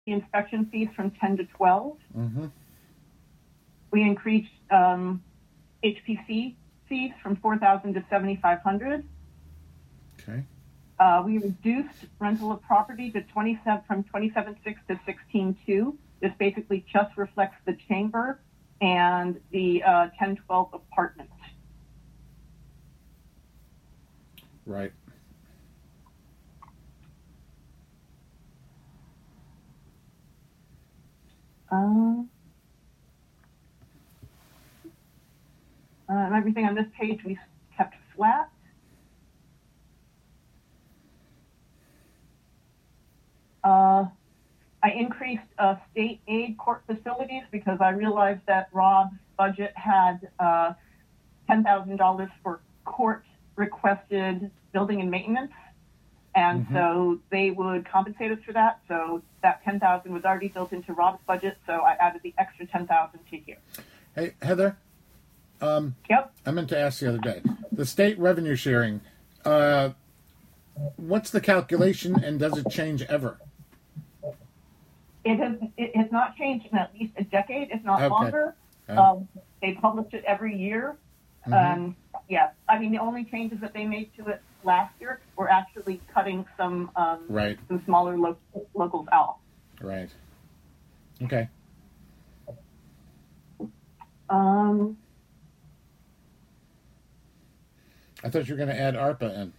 the inspection fees from 10 to 12. Mm-hmm. We increased HPC fees from 4,000 to 7,500. Okay. We reduced rental of property to 27 from 27.6 to 16.2. This basically just reflects the chamber and the 10-12 apartments. Right. Everything on this page we kept flat. I increased state aid court facilities because I realized that Rob's budget had $10,000 for court requested building and maintenance. And so they would compensate us for that. So that $10,000 was already built into Rob's budget. So I added the extra $10,000 to here. Hey, Heather. Yep. I meant to ask the other day. The state revenue sharing, what's the calculation and does it change ever? It has not changed in at least a decade, if not longer. They publish it every year. Yeah, I mean, the only changes that they made to it last year were actually cutting some smaller locals out. Right. Okay. I thought you were going to add ARPA in.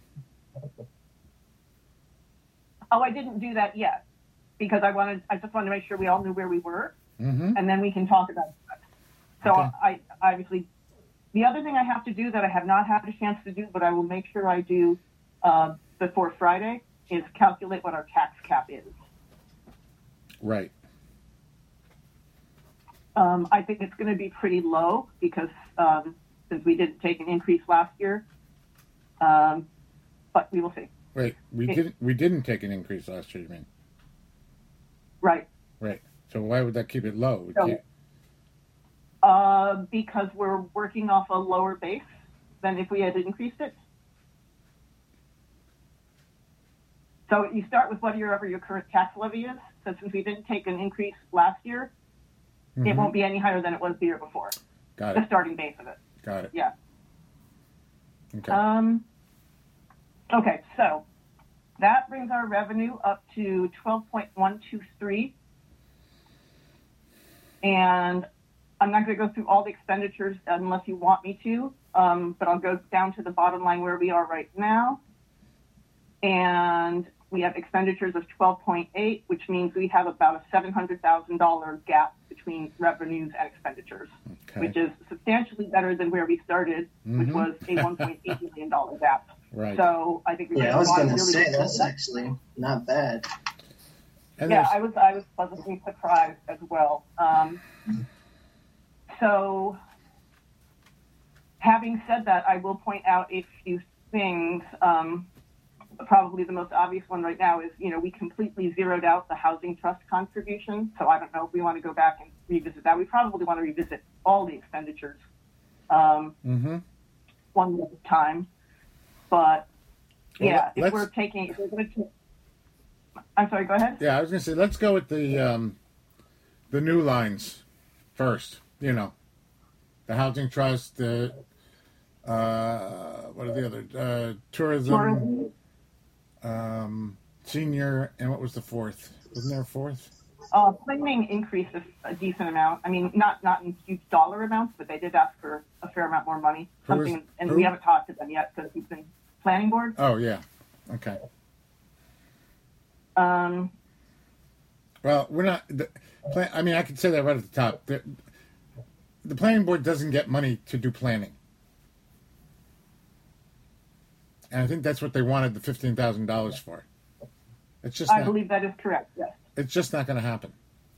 Oh, I didn't do that yet because I just wanted to make sure we all knew where we were, and then we can talk about it. So I obviously, the other thing I have to do that I have not had a chance to do, but I will make sure I do before Friday, is calculate what our tax cap is. Right. I think it's going to be pretty low because since we didn't take an increase last year, but we will see. Wait, we didn't take an increase last year, you mean? Right. Right. So why would that keep it low? Because we're working off a lower base than if we had increased it. So you start with whatever your current tax levy is. So since we didn't take an increase last year, it won't be any higher than it was the year before. Got it. The starting base of it. Got it. Yeah. Okay. Okay, so that brings our revenue up to 12.123. And I'm not going to go through all the expenditures unless you want me to, but I'll go down to the bottom line where we are right now. And we have expenditures of 12.8, which means we have about a $700,000 gap between revenues and expenditures, which is substantially better than where we started, which was a $1.8 million gap. Right. So I think I was going to say that's actually not bad. And yeah, I was pleasantly surprised as well. So, having said that, I will point out a few things. Probably the most obvious one right now is, we completely zeroed out the housing trust contribution. So I don't know if we want to go back and revisit that. We probably want to revisit all the expenditures one at a time. But yeah, if we're going to I'm sorry, go ahead. Yeah, I was going to say, let's go with the new lines first. The housing trust, what are the other? Tourism, senior, and what was the fourth? Wasn't there a fourth? Planning increased a decent amount. I mean, not in huge dollar amounts, but they did ask for a fair amount more money. We haven't talked to them yet because we've been planning board. Oh, yeah. Okay. Well, we're not. I can say that right at the top. The planning board doesn't get money to do planning, and I think that's what they wanted the $15,000 for. It's just. I believe that is correct. Yes. It's just not going to happen.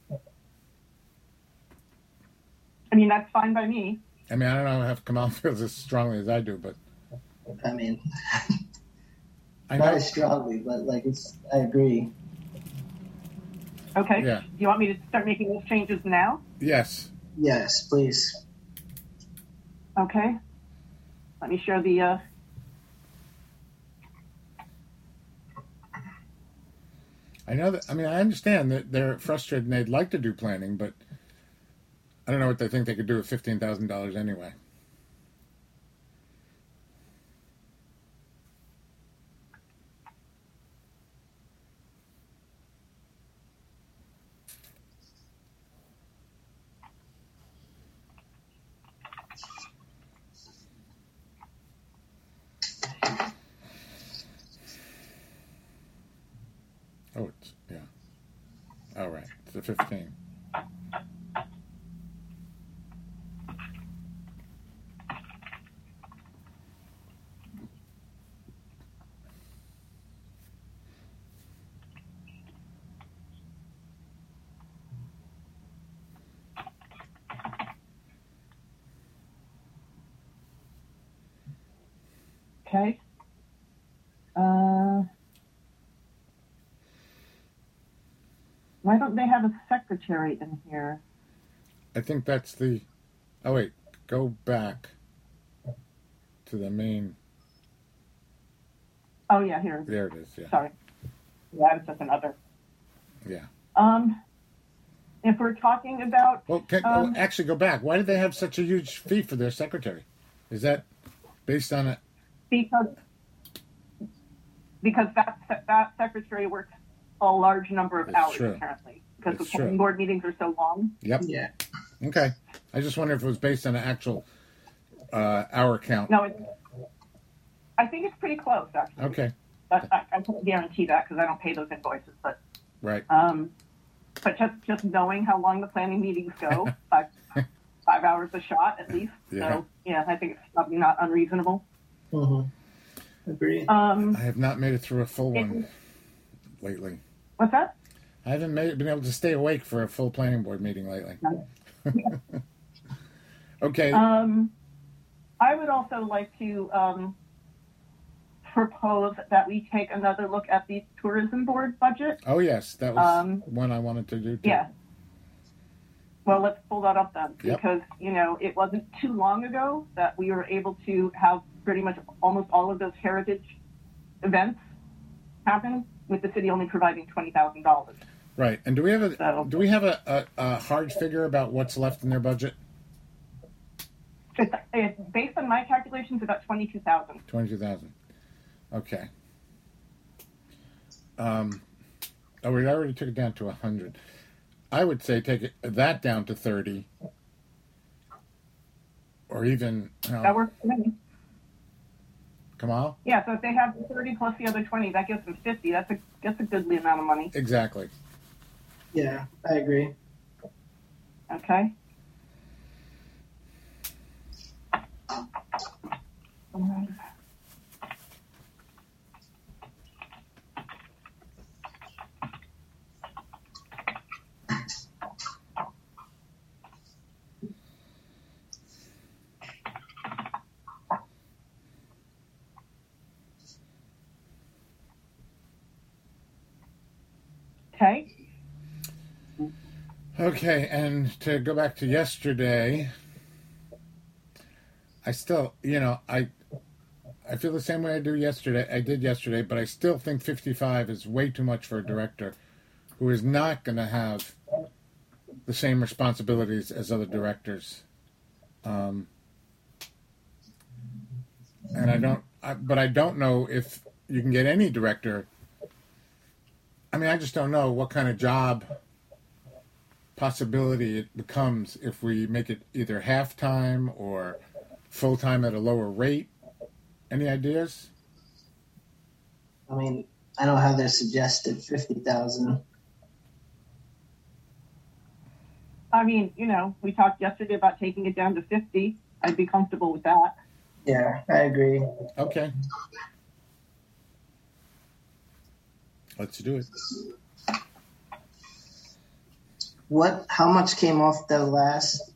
I mean, that's fine by me. I don't know if Kamal feels as strongly as I do, but. Not as strongly, but I agree. Okay. Yeah. Do you want me to start making those changes now? Yes. Yes, please. Okay. Let me share the. I know that. I mean, I understand that they're frustrated and they'd like to do planning, but I don't know what they think they could do with $15,000 anyway. Oh, it's, yeah. All right. It's the 15. Okay. Why don't they have a secretary in here? I think that's the. Oh, wait. Go back to the main. Oh, yeah, here. There it is. Yeah. Sorry. Yeah, it's just another. Yeah. If we're talking about... Well, actually, go back. Why did they have such a huge fee for their secretary? Is that based on it? Because that secretary works a large number of hours, apparently, because the planning board meetings are so long. Yep. Yeah. Okay. I just wonder if it was based on an actual hour count. No, I think it's pretty close, actually. Okay. But I can't guarantee that because I don't pay those invoices. But right. But just knowing how long the planning meetings go, 5 hours a shot at least. Yeah. So yeah, I think it's probably not unreasonable. Mm-hmm. Agreed. I have not made it through a full one lately. What's that? I haven't been able to stay awake for a full planning board meeting lately. Okay. I would also like to propose that we take another look at the tourism board budget. Oh, yes. That was one I wanted to do, too. Yeah. Well, let's pull that up then, Yep. because, it wasn't too long ago that we were able to have pretty much almost all of those heritage events happen with the city only providing $20,000. Right. And do we have a hard figure about what's left in their budget? It's based on my calculations, about 22,000. 22,000. Okay. We already took it down to 100. I would say take that down to 30, or even. That works for me. Kamal? Yeah. So if they have 30 plus the other 20, that gives them 50. That's a goodly amount of money. Exactly. Yeah, I agree. Okay. Okay. Okay, and to go back to yesterday, I still, I feel the same way I did yesterday, but I still think 55 is way too much for a director who is not going to have the same responsibilities as other directors. And I don't know if you can get any director. I mean, I just don't know what kind of job possibility it becomes if we make it either half-time or full-time at a lower rate. Any ideas? I mean, I know how they're suggested 50,000. I mean, we talked yesterday about taking it down to 50. I'd be comfortable with that. Yeah, I agree. Okay. Let's do it. How much came off the last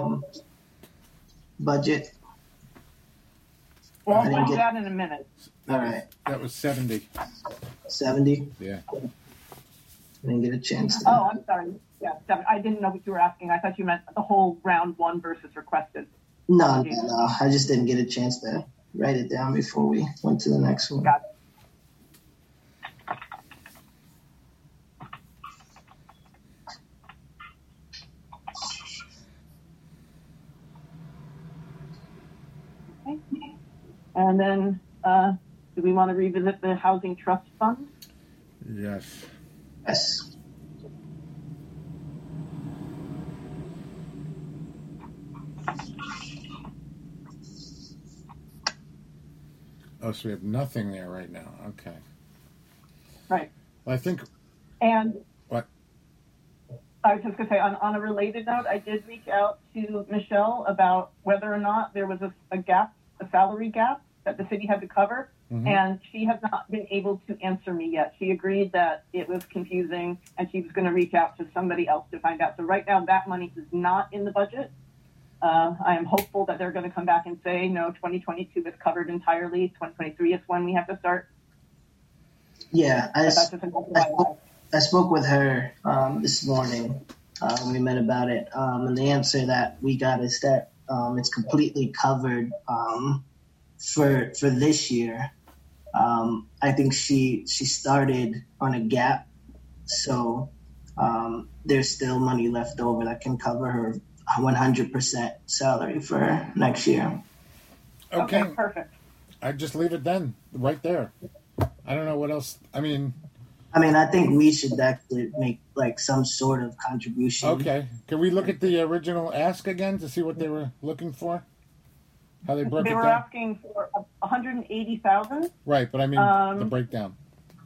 budget? Well, I'll do that in a minute. All right. That was 70. 70? Yeah. I didn't get a chance to. Oh, I'm sorry. Yeah, I didn't know what you were asking. I thought you meant the whole round one versus requested. No. I just didn't get a chance to write it down before we went to the next one. Got it. And then, do we want to revisit the housing trust fund? Yes. Yes. Oh, so we have nothing there right now. Okay. Right. Well, I think. And What? I was just going to say, on a related note, I did reach out to Michelle about whether or not there was a gap, a salary gap that the city had to cover, and she has not been able to answer me yet. She agreed that it was confusing, and she was going to reach out to somebody else to find out. So right now, that money is not in the budget. I am hopeful that they're going to come back and say, no, 2022 is covered entirely. 2023 is when we have to start. Yeah, I spoke with her this morning. We met about it, and the answer that we got is that it's completely covered for this year. I think she started on a gap, so there's still money left over that can cover her 100% salary for next year. Okay. Perfect. I'd just leave it then, right there. I don't know what else. I mean, I think we should actually make like some sort of contribution. Okay. Can we look at the original ask again to see what they were looking for? How they broke it They down? were asking for $180,000. Right, but I mean the breakdown.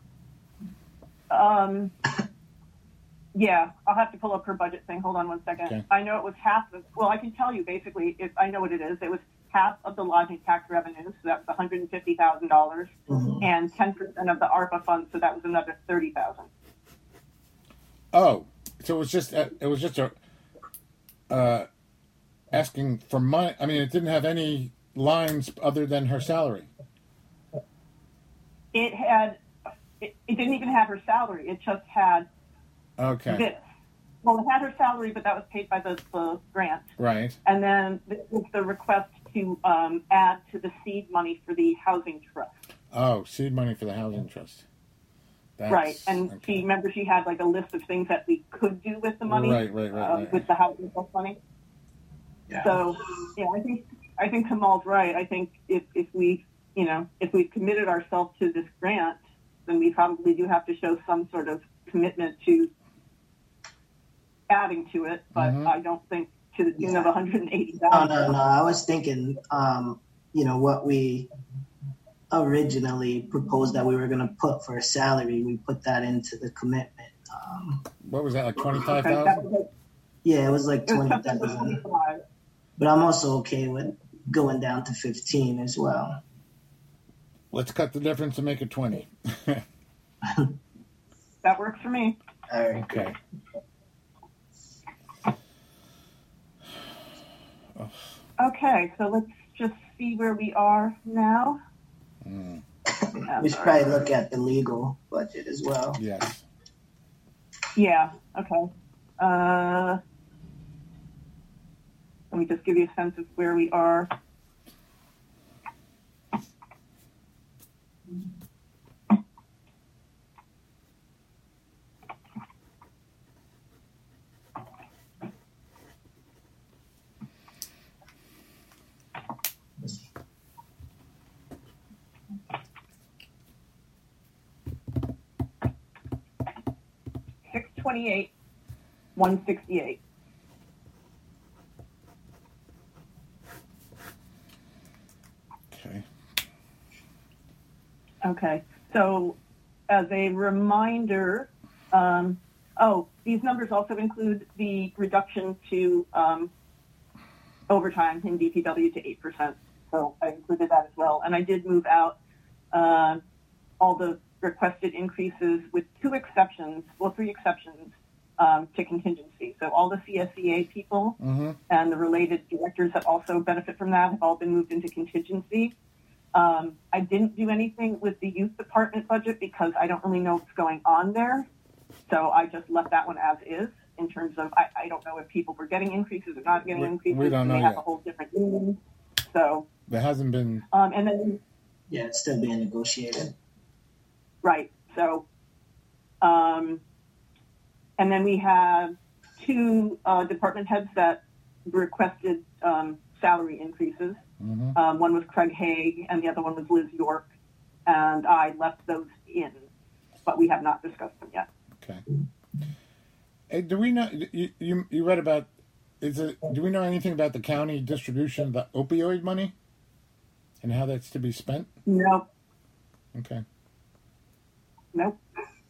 Yeah, I'll have to pull up her budget thing. Hold on one second. Okay. I know it was half of, well, I can tell you basically, I know what it is. It was half of the lodging tax revenue, so that was $150,000, and 10% of the ARPA funds, so that was another $30,000. Oh, so it was just asking for money. I mean, it didn't have any lines other than her salary. It didn't even have her salary. It just had this. Well, it had her salary, but that was paid by the grant. Right. And then this was the request to add to the seed money for the housing trust. Oh, seed money for the housing trust. Right, and she had like a list of things that we could do with the money. Right. With the housing trust money. Yeah. So, yeah, I think Kamal's right. I think if we've committed ourselves to this grant, then we probably do have to show some sort of commitment to adding to it. But I don't think to the tune of $180,000. No. I was thinking, what we originally proposed that we were going to put for a salary, we put that into the commitment. What was that, like 25,000? Yeah, it was like 20,000. But I'm also okay with going down to 15 as well. Let's cut the difference and make it 20. That works for me. All right. Okay. Okay, so let's just see where we are now. We should probably look at the legal budget as well. Yes. Yeah, okay. Let me just give you a sense of where we are. $628, $168. Okay. So, as a reminder, these numbers also include the reduction to overtime in DPW to 8%. So I included that as well, and I did move out all the requested increases with three exceptions, to contingency. So all the CSEA people and the related directors that also benefit from that have all been moved into contingency. I didn't do anything with the youth department budget because I don't really know what's going on there. So I just left that one as is in terms of, I don't know if people were getting increases or not getting increases. We don't know They yet. have a whole different meaning. So. There hasn't been. And then. Yeah, it's still being negotiated. Right. So, and then we have two department heads that requested salary increases. Mm-hmm. One was Craig Haig, and the other one was Liz York. And I left those in, but we have not discussed them yet. Okay. Hey, do we know? You read about? Do we know anything about the county distribution of the opioid money, and how that's to be spent? No. Okay. Nope.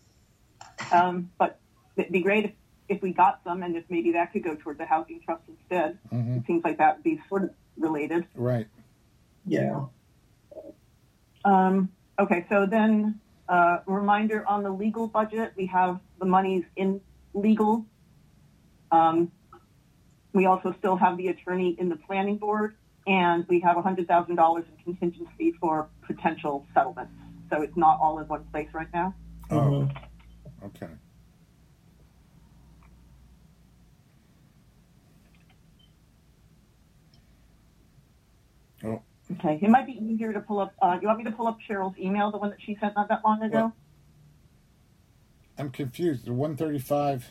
But it'd be great if we got some, and if maybe that could go toward the housing trust instead. Mm-hmm. It seems like that would be sort of related. Right. Yeah. Okay, so then reminder on the legal budget, we have the monies in legal. We also still have the attorney in the planning board, and we have $100,000 in contingency for potential settlements. So it's not all in one place right now. Oh, okay. Oh. Okay, it might be easier to pull up. You want me to pull up Cheryl's email, the one that she sent not that long ago? Well, I'm confused. The 135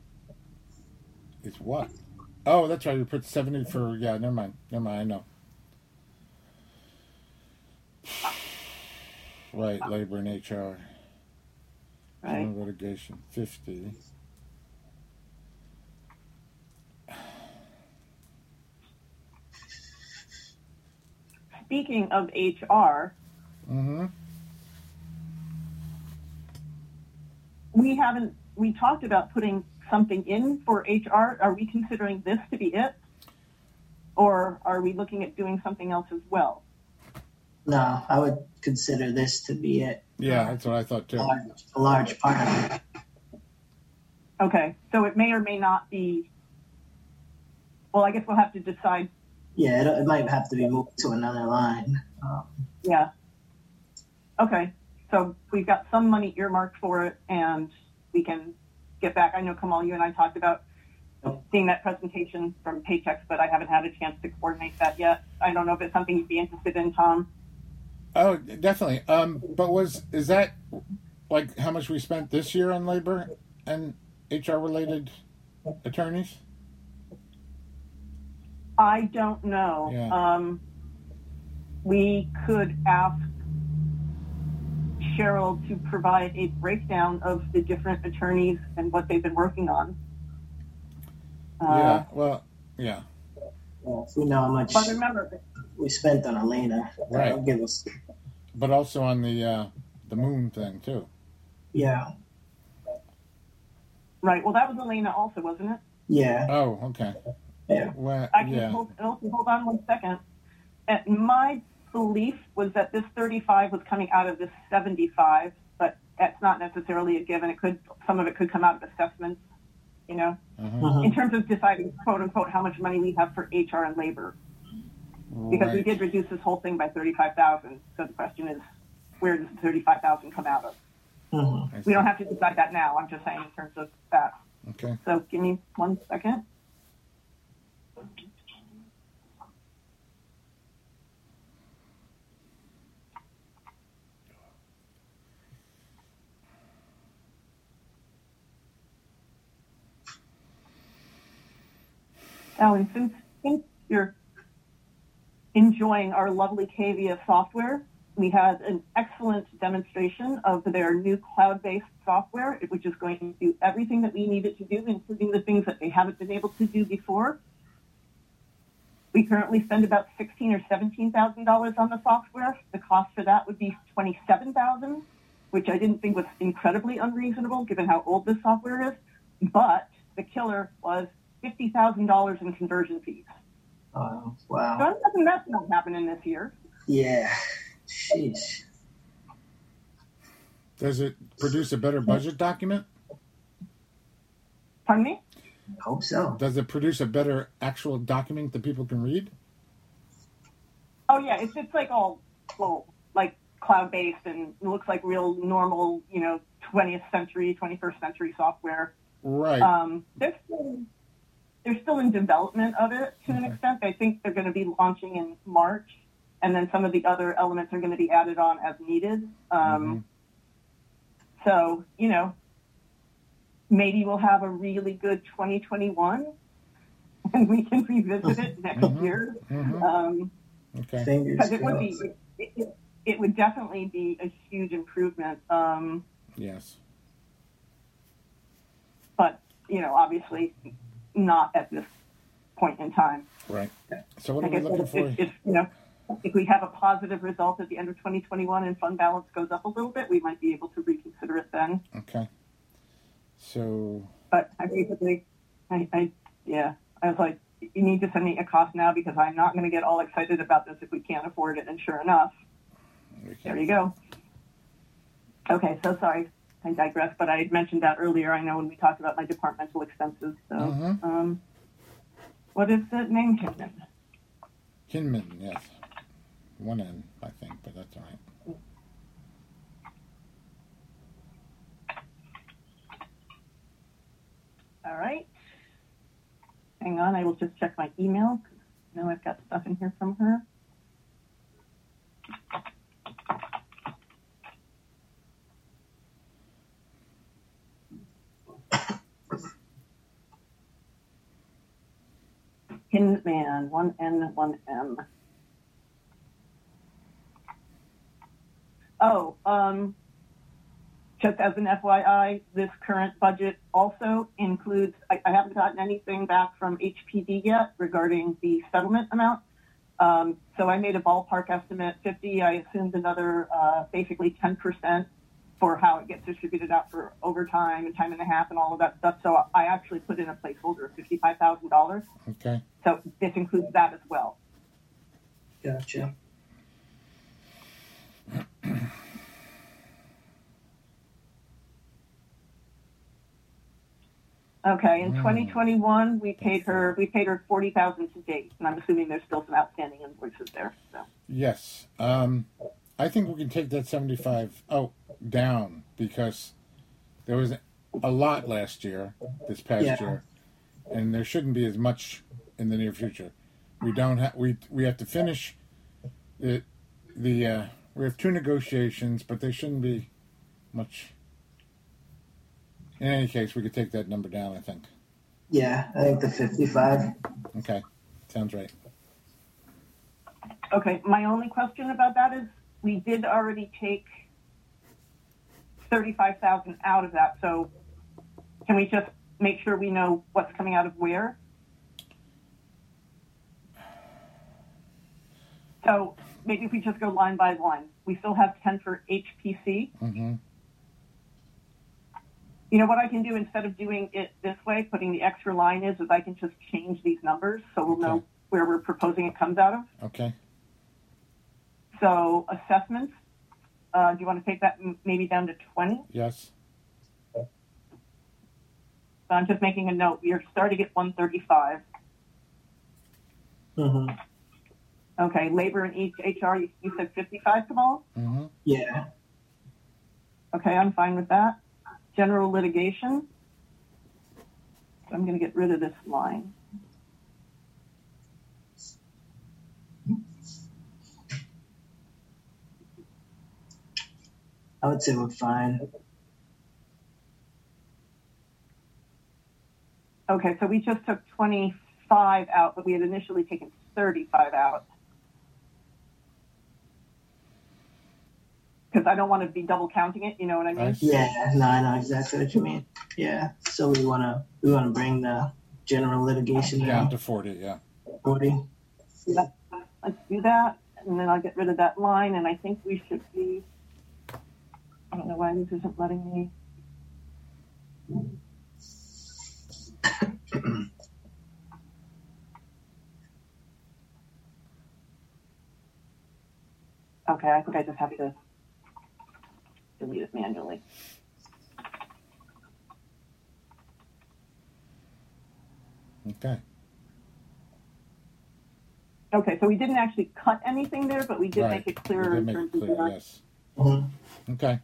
is what? Oh, that's right. You put 70 for, yeah, never mind. I know. Right, labor and HR. Right. General litigation, 50. Speaking of HR, Mm-hmm. we talked about putting something in for HR. Are we considering this to be it? Or are we looking at doing something else as well? No, I would consider this to be it. Yeah, that's what I thought too. A large part of it. Okay, so it may or may not be. Well, I guess we'll have to decide. Yeah, it might have to be moved to another line. Yeah. Okay, so we've got some money earmarked for it, and we can get back. I know, Kamal, you and I talked about seeing that presentation from Paychex, but I haven't had a chance to coordinate that yet. I don't know if it's something you'd be interested in, Tom. Oh, definitely. But is that like how much we spent this year on labor and HR related attorneys? I don't know. Yeah. We could ask Cheryl to provide a breakdown of the different attorneys and what they've been working on. Yeah. Well. Yeah. Well, if we know how much But remember, we spent on Elena, Right. that'll give us. But also on the moon thing too. Yeah. right? Well, that was Elena also, wasn't it? Yeah. Oh, okay. Yeah. Well, Actually, yeah. hold on 1 second. My belief was that this 35 was coming out of this 75, but that's not necessarily a given. Some of it could come out of assessments, you know, in terms of deciding, quote unquote, how much money we have for HR and labor. Because we Right. did reduce this whole thing by 35,000. So the question is, where does the 35,000 come out of? Mhm. We don't have to decide that now. I'm just saying in terms of that. Okay. So give me 1 second. Alan, since you're enjoying our lovely Kavia software, we had an excellent demonstration of their new cloud-based software, which is going to do everything that we need it to do, including the things that they haven't been able to do before. We currently spend about $16,000 or $17,000 on the software. The cost for that would be $27,000, which I didn't think was incredibly unreasonable given how old this software is. But the killer was $50,000 in conversion fees. Wow. So I'm guessing that's not happening this year. Yeah. Sheesh. Does it produce a better budget document? Pardon me? Hope so. Does it produce a better actual document that people can read? Oh yeah, it's like all like cloud-based and it looks like real normal, 20th century, 21st century software. Right. They're still in development of it to an extent. I think they're going to be launching in March, and then some of the other elements are going to be added on as needed. So, maybe we'll have a really good 2021 and we can revisit it next year. Okay. Fingers Because it would crossed. it would definitely be a huge improvement. Yes. But, obviously not at this point in time. Right. So what are Like we I said, looking for? if we have a positive result at the end of 2021 and fund balance goes up a little bit, we might be able to reconsider it then. Okay. So. But I basically, I was like, you need to send me a cost now because I'm not going to get all excited about this if we can't afford it. And sure enough, there you go. Okay, so sorry, I digress, but I had mentioned that earlier. I know when we talked about my departmental expenses. So, what is the name, Hinman? Hinman, yes. One N, I think, but that's all right. All right. Hang on, I will just check my email because I know I've got stuff in here from her. Hinman, 1N, 1M. Oh, just as an FYI, this current budget also includes, I haven't gotten anything back from HPD yet regarding the settlement amount. So I made a ballpark estimate, 50, I assumed another basically 10% for how it gets distributed out for overtime and time and a half and all of that stuff. So I actually put in a placeholder of $55,000. Okay. So this includes that as well. Gotcha. Okay, in 2021, we paid her $40,000 to date, and I'm assuming there's still some outstanding invoices there. So. Yes. I think we can take that 75 down because there was a lot last year, this past year, and there shouldn't be as much in the near future. We don't have we have to finish we have 2 negotiations, but there shouldn't be much. In any case, we could take that number down, I think. Yeah, I think the 55. Okay, sounds right. Okay, my only question about that is we did already take $35,000 out of that, so can we just make sure we know what's coming out of where? So maybe if we just go line by line, we still have 10 for HPC. Mm-hmm. You know what I can do instead of doing it this way, putting the extra line is I can just change these numbers so we'll know where we're proposing it comes out of. Okay. So assessments, do you want to take that maybe down to 20? Yes. So I'm just making a note. We are starting at 135. Mm-hmm. Okay, labor and HR, you said 55, Kamal? Mm-hmm. Yeah. Okay, I'm fine with that. General litigation. I'm going to get rid of this line. I would say we're fine. Okay, so we just took 25 out, but we had initially taken 35 out. Because I don't want to be double counting it, you know what I mean? Yeah, no, I know exactly what you mean. Yeah, so we wanna bring the general litigation down to 40. Yeah. 40. Let's do that, and then I'll get rid of that line. And I think we should be. I don't know why this isn't letting me. Okay, I think I just have to delete it manually. Okay. Okay, so we didn't actually cut anything there, but we did make it clearer. We did make it clear, yes. Mm-hmm. Okay.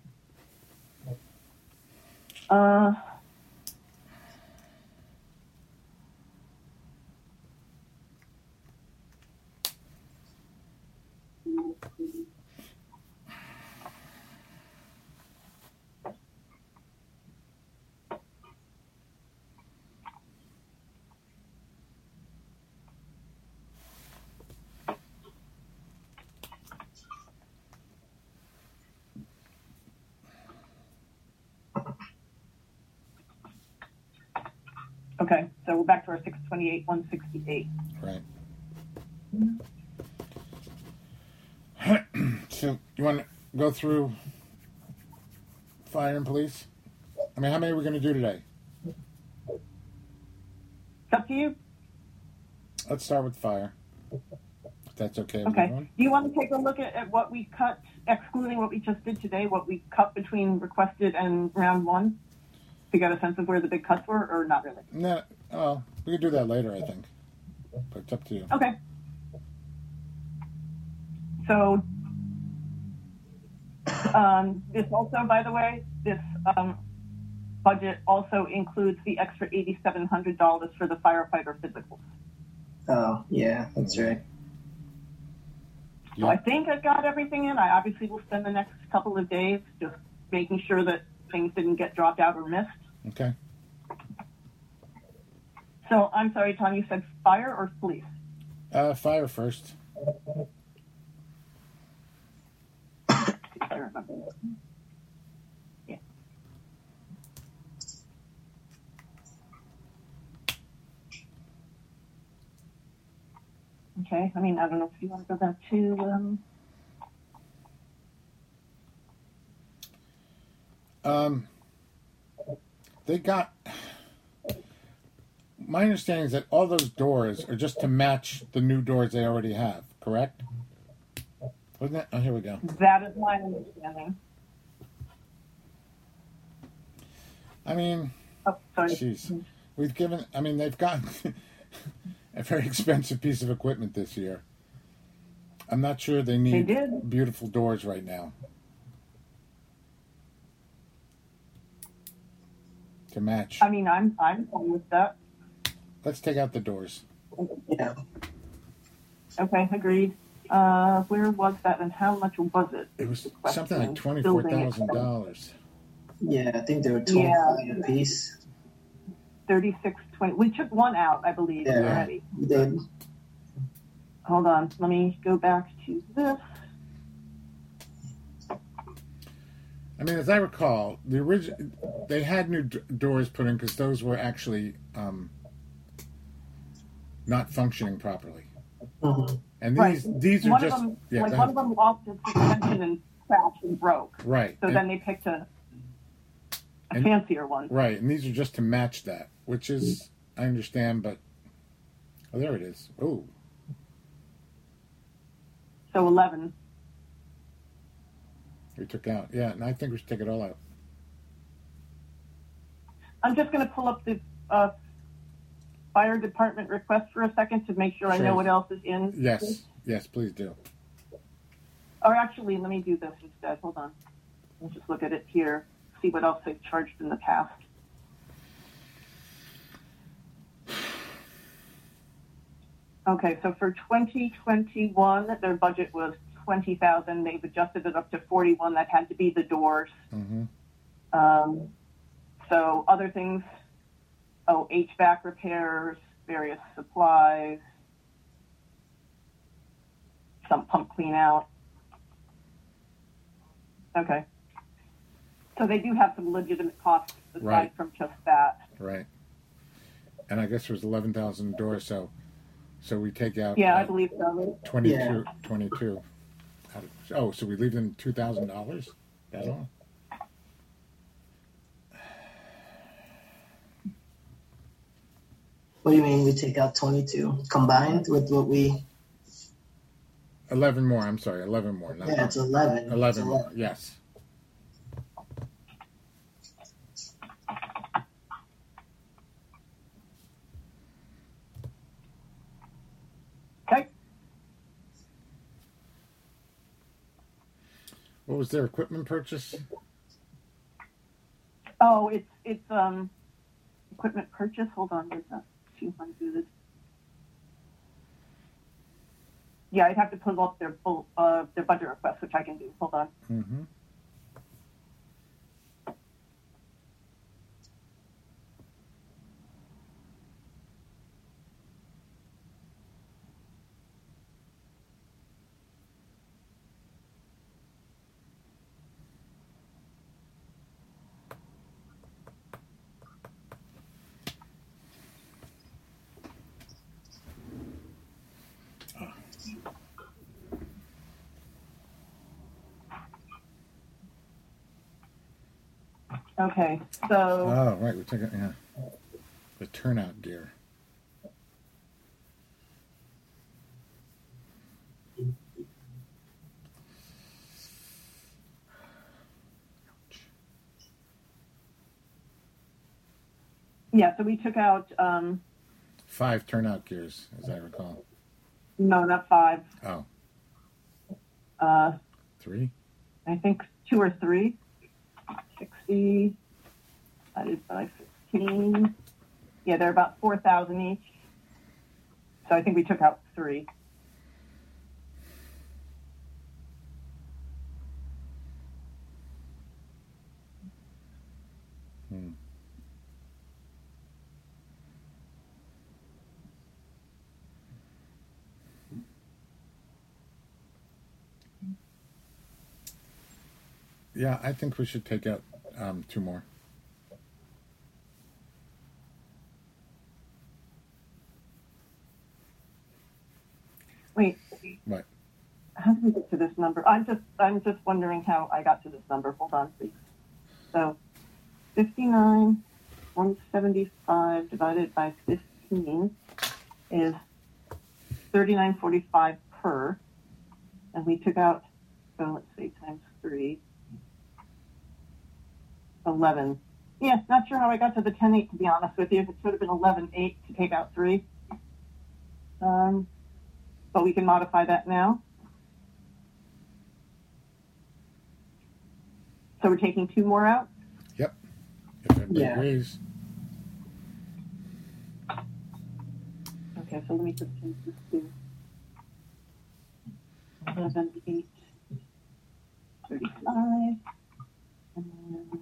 Okay, so we're back to our 628, 168. Right. So you want to go through fire and police? I mean, how many are we going to do today? It's up to you. Let's start with fire. If that's okay with Okay. everyone. Do you want to take a look at what we cut, excluding what we just did today, what we cut between requested and round one, to get a sense of where the big cuts were, or not really? No, we can do that later, I think. But it's up to you. Okay. So this also, by the way, this budget also includes the extra $8,700 for the firefighter physicals. Oh, yeah, that's right. So I think I've got everything in. I obviously will spend the next couple of days just making sure that things didn't get dropped out or missed. Okay. So I'm sorry, Tom, you said fire or police? Fire first. If I remember. Yeah. Okay. I mean, I don't know if you want to go back to. They got. My understanding is that all those doors are just to match the new doors they already have. Correct? Wasn't that? Oh, here we go. That is my understanding. I mean, oh, sorry. Jeez, we've given. I mean, they've gotten a very expensive piece of equipment this year. I'm not sure they need beautiful doors right now. To match. I mean, I'm fine with that. Let's take out the doors. Yeah. Okay, agreed. Where was that, and how much was it? It was something like $24,000. Yeah, I think they were 25 a piece. 36.20. We took one out, I believe, already. We did. Hold on. Let me go back to this. I mean, as I recall, they had new doors put in because those were actually not functioning properly. Mm-hmm. And these are one just of them, one of them lost its suspension and crashed and broke. Right. So then they picked a fancier one. Right, and these are just to match that, which is I understand, but there it is. Oh. So 11. We took out, and I think we should take it all out. I'm just going to pull up the fire department request for a second to make sure I know what else is in. Yes, please do. Or actually, let me do this instead. Hold on. Let's just look at it here, see what else they've charged in the past. Okay, so for 2021, their budget was $20,000. They've adjusted it up to $41,000. That had to be the doors. Mm-hmm. So other things, HVAC repairs, various supplies, some pump clean out. Okay. So they do have some legitimate costs aside from just that. Right. And I guess it was 11,000 doors, so we take out. Yeah, I believe so. 22. So we leave them $2,000? That all? What do you mean we take out 22? Combined with what we... 11 more, I'm sorry, 11 more. Yeah, it's 11. 11 more, yes. Okay. What was their equipment purchase? Oh, it's equipment purchase. Hold on, there's a 200. Yeah, I'd have to pull up their budget request, which I can do. Hold on. Mm-hmm. Okay, so Oh, right. We took it. Yeah, the turnout gear. yeah, so we took out 5 turnout gears, as I recall. no, not 5. Oh. 3? I think 2 or 3. 60 divided by 15. Yeah, they're about 4,000 each. So I think we took out 3. Yeah, I think we should take out 2 more. Wait. What? How did we get to this number? I'm just wondering how I got to this number. Hold on, please. So 59, 175 divided by 15 is 39.45 per. And we took out, so let's see, times 3. 11. Yeah, not sure how I got to the 10.8, to be honest with you. It should have been 11.8 to take out 3. But we can modify that now. So we're taking 2 more out? Yep. If everybody agrees. Okay, so let me just change this to 11.8, 35. And then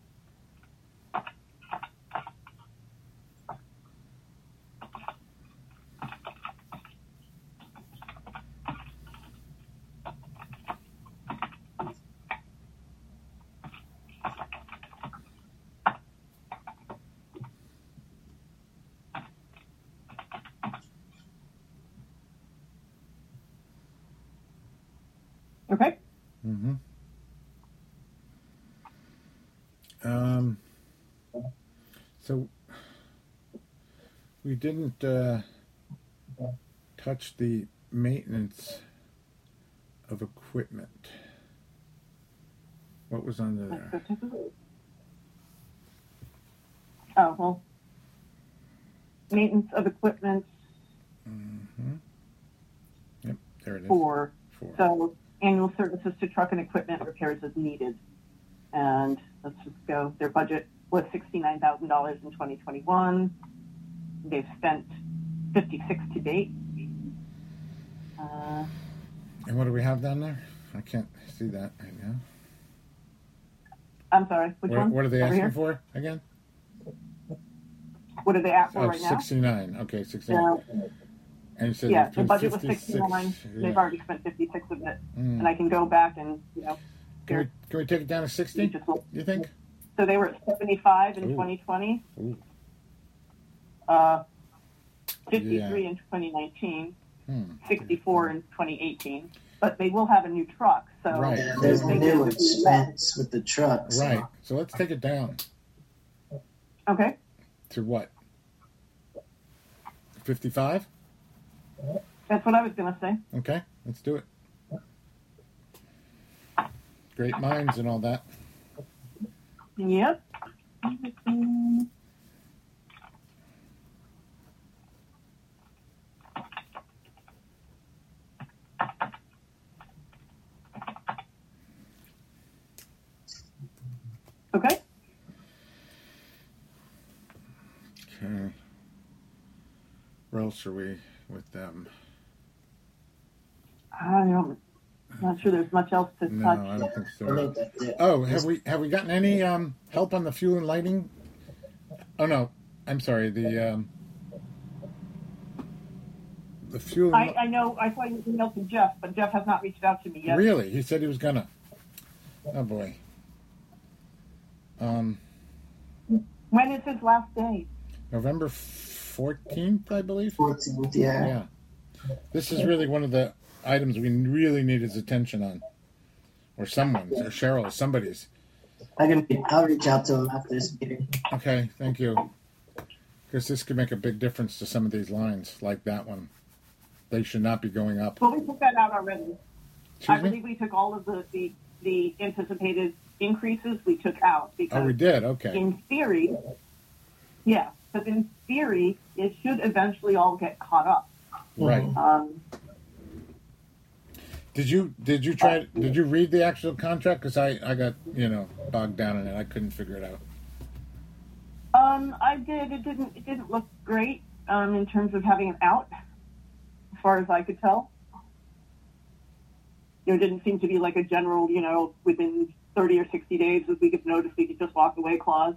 okay. Mm-hmm. So we didn't touch the maintenance of equipment. What was under there? Oh, well, maintenance of equipment. Mm-hmm. Yep, there it is. 4. 4. So annual services to truck and equipment repairs as needed. And let's just go. Their budget was $69,000 in 2021. They've spent $56,000 to date. And what do we have down there? I can't see that right now. I'm sorry, which one? What are they Over asking here? for again? What are they at for right now? 69. Okay, 69. And you said Yeah, the between budget was 56, 69. yeah. They've already spent 56 of it. And I can go back and, Can we take it down to 60, you think? So they were at 75 in Ooh. 2020. Ooh. 53 in 2019. 64 in 2018. But they will have a new truck, so Right. Yeah, there's a new expense with the trucks. Right. So let's take it down Okay. to what? 55? That's what I was going to say. Okay, let's do it. Great minds and all that. Yep. Okay. Okay. Where else are we with them? I'm not sure there's much else to No, touch. I don't think I so. think that's it. Oh, have we gotten any help on the fuel and lighting? Oh no, I'm sorry. The fuel. I know. I saw you email to Jeff, but Jeff has not reached out to me yet. Really? He said he was gonna. Oh boy. When is his last day? November 14th, I believe. 14th, yeah. Yeah. This is really one of the items we really need his attention on, or someone's, or Cheryl, somebody's. I'll reach out to him after this meeting. Okay, thank you. Because this could make a big difference to some of these lines, like that one. They should not be going up. Well, we took that out already. Excuse I me? believe we took all of the anticipated increases we took out because Oh, we did? Okay. in theory, yeah, because in theory, it should eventually all get caught up. Right. Did you read the actual contract? Because I got, bogged down in it. I couldn't figure it out. I did. It didn't look great in terms of having an out, as far as I could tell. It didn't seem to be like a general, within 30 or 60 days, if we give notice, we could just walk away clause.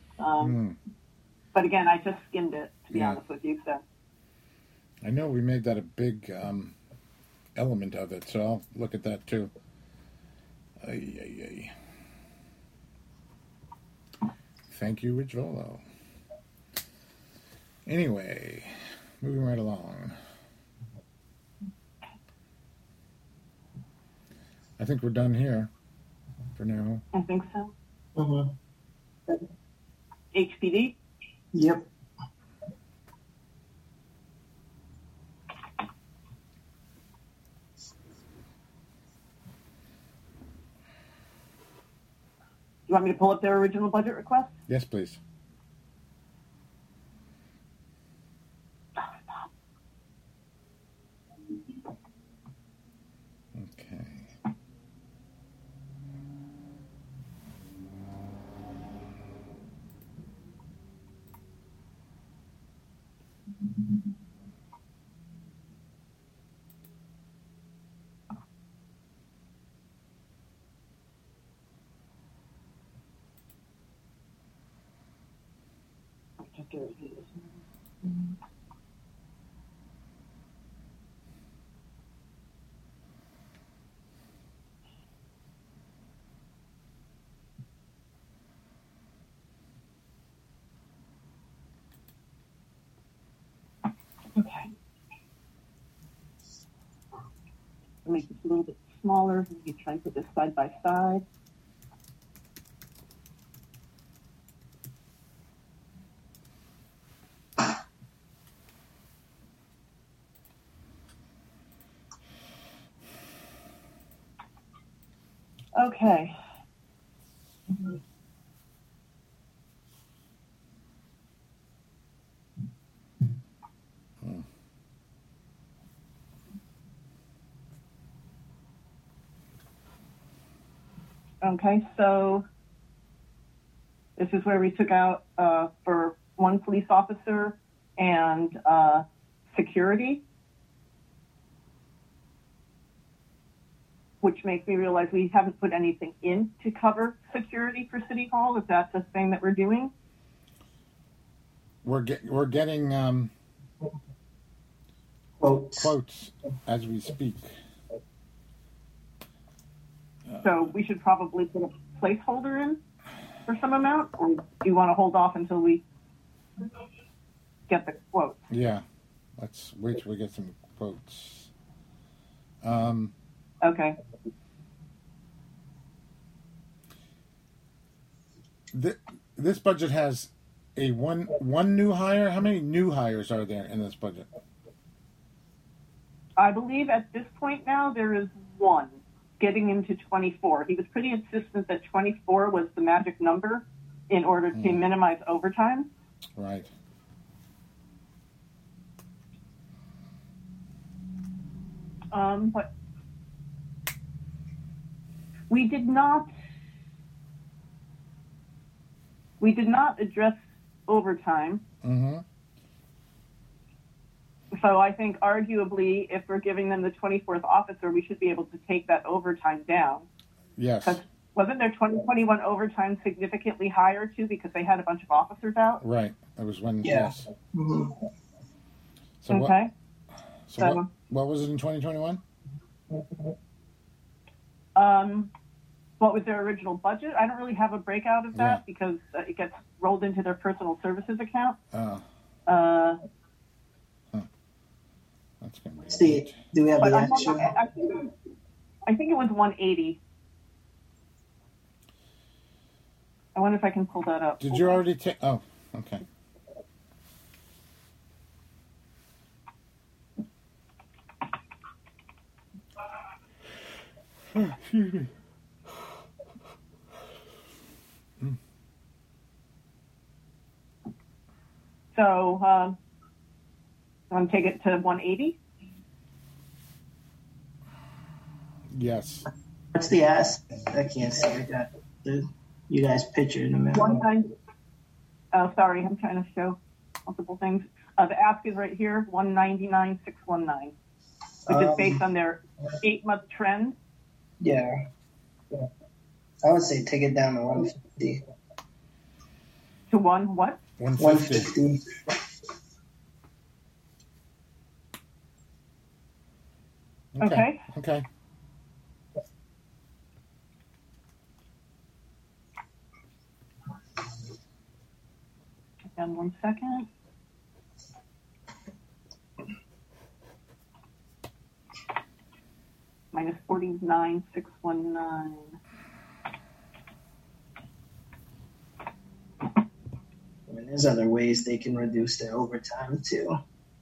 But again, I just skimmed it, to be honest with you. So I know we made that a big element of it, so I'll look at that too. Thank you, Rich Volo. Anyway, moving right along. I think we're done here for now. I think so. Mm-hmm. HPD? Yep. You want me to pull up their original budget request? Yes, please. Okay. Okay. I'll make this a little bit smaller. Maybe try and put this side by side. Okay. Okay, so this is where we took out for one police officer and security, which makes me realize we haven't put anything in to cover security for City Hall. Is that the thing that we're doing? We're getting quotes as we speak. So we should probably put a placeholder in for some amount, or do you want to hold off until we get the quotes? Yeah, let's wait till we get some quotes. Okay. This budget has a one new hire. How many new hires are there in this budget? I believe at this point now there is one. Getting into 24. He was pretty insistent that 24 was the magic number in order to minimize overtime. Right. But we did not address overtime. Mm-hmm. So I think arguably if we're giving them the 24th officer, we should be able to take that overtime down. Yes. Wasn't their 2021 overtime significantly higher too because they had a bunch of officers out? Right. It was when, Yeah. yes. Mm-hmm. So okay. what was it in 2021? What was their original budget? I don't really have a breakout of that because it gets rolled into their personal services account. That's going to be See, do we have the actual? I think it was 180. I wonder if I can pull that up. Did you already take? Oh, okay. Excuse me. So, want to take it to 180? Yes. What's the ask? I can't see. I got you guys' picture in the middle. 190. Oh, sorry, I'm trying to show multiple things. The ask is right here, 199,619, which is based on their 8-month trend. Yeah. I would say take it down to 150. To one what? 150. Okay. Okay. Down 1 second. Minus 49,619. I mean, there's other ways they can reduce their overtime too.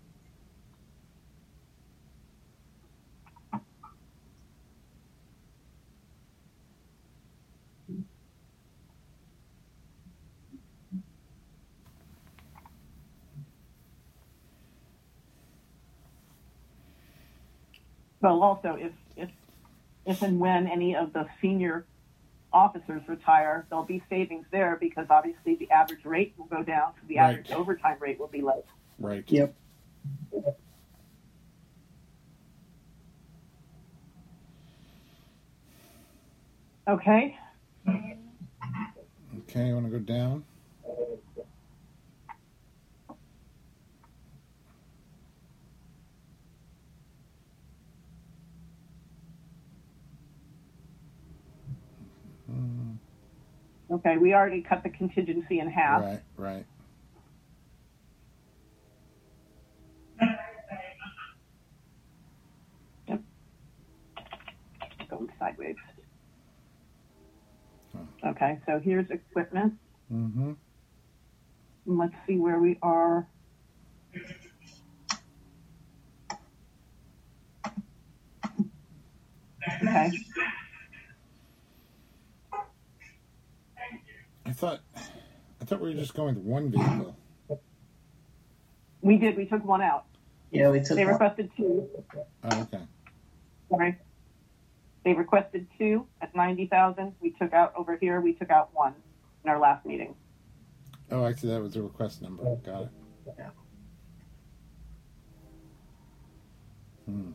Well, also, if and when any of the senior officers retire, there'll be savings there because obviously the average rate will go down, so the average overtime rate will be less. Right. Yep. Okay. Okay, you want to go down? Okay, we already cut the contingency in half. Right. Yep. Going sideways. Oh. Okay, so here's equipment. Mm-hmm. Let's see where we are. Okay. I thought we were just going with one vehicle. We did. We took one out. Yeah, we took. They requested two. Oh, okay. Sorry. They requested two at 90,000. We took out over here. We took out one in our last meeting. Oh, actually, that was the request number. Got it. Yeah. Hmm.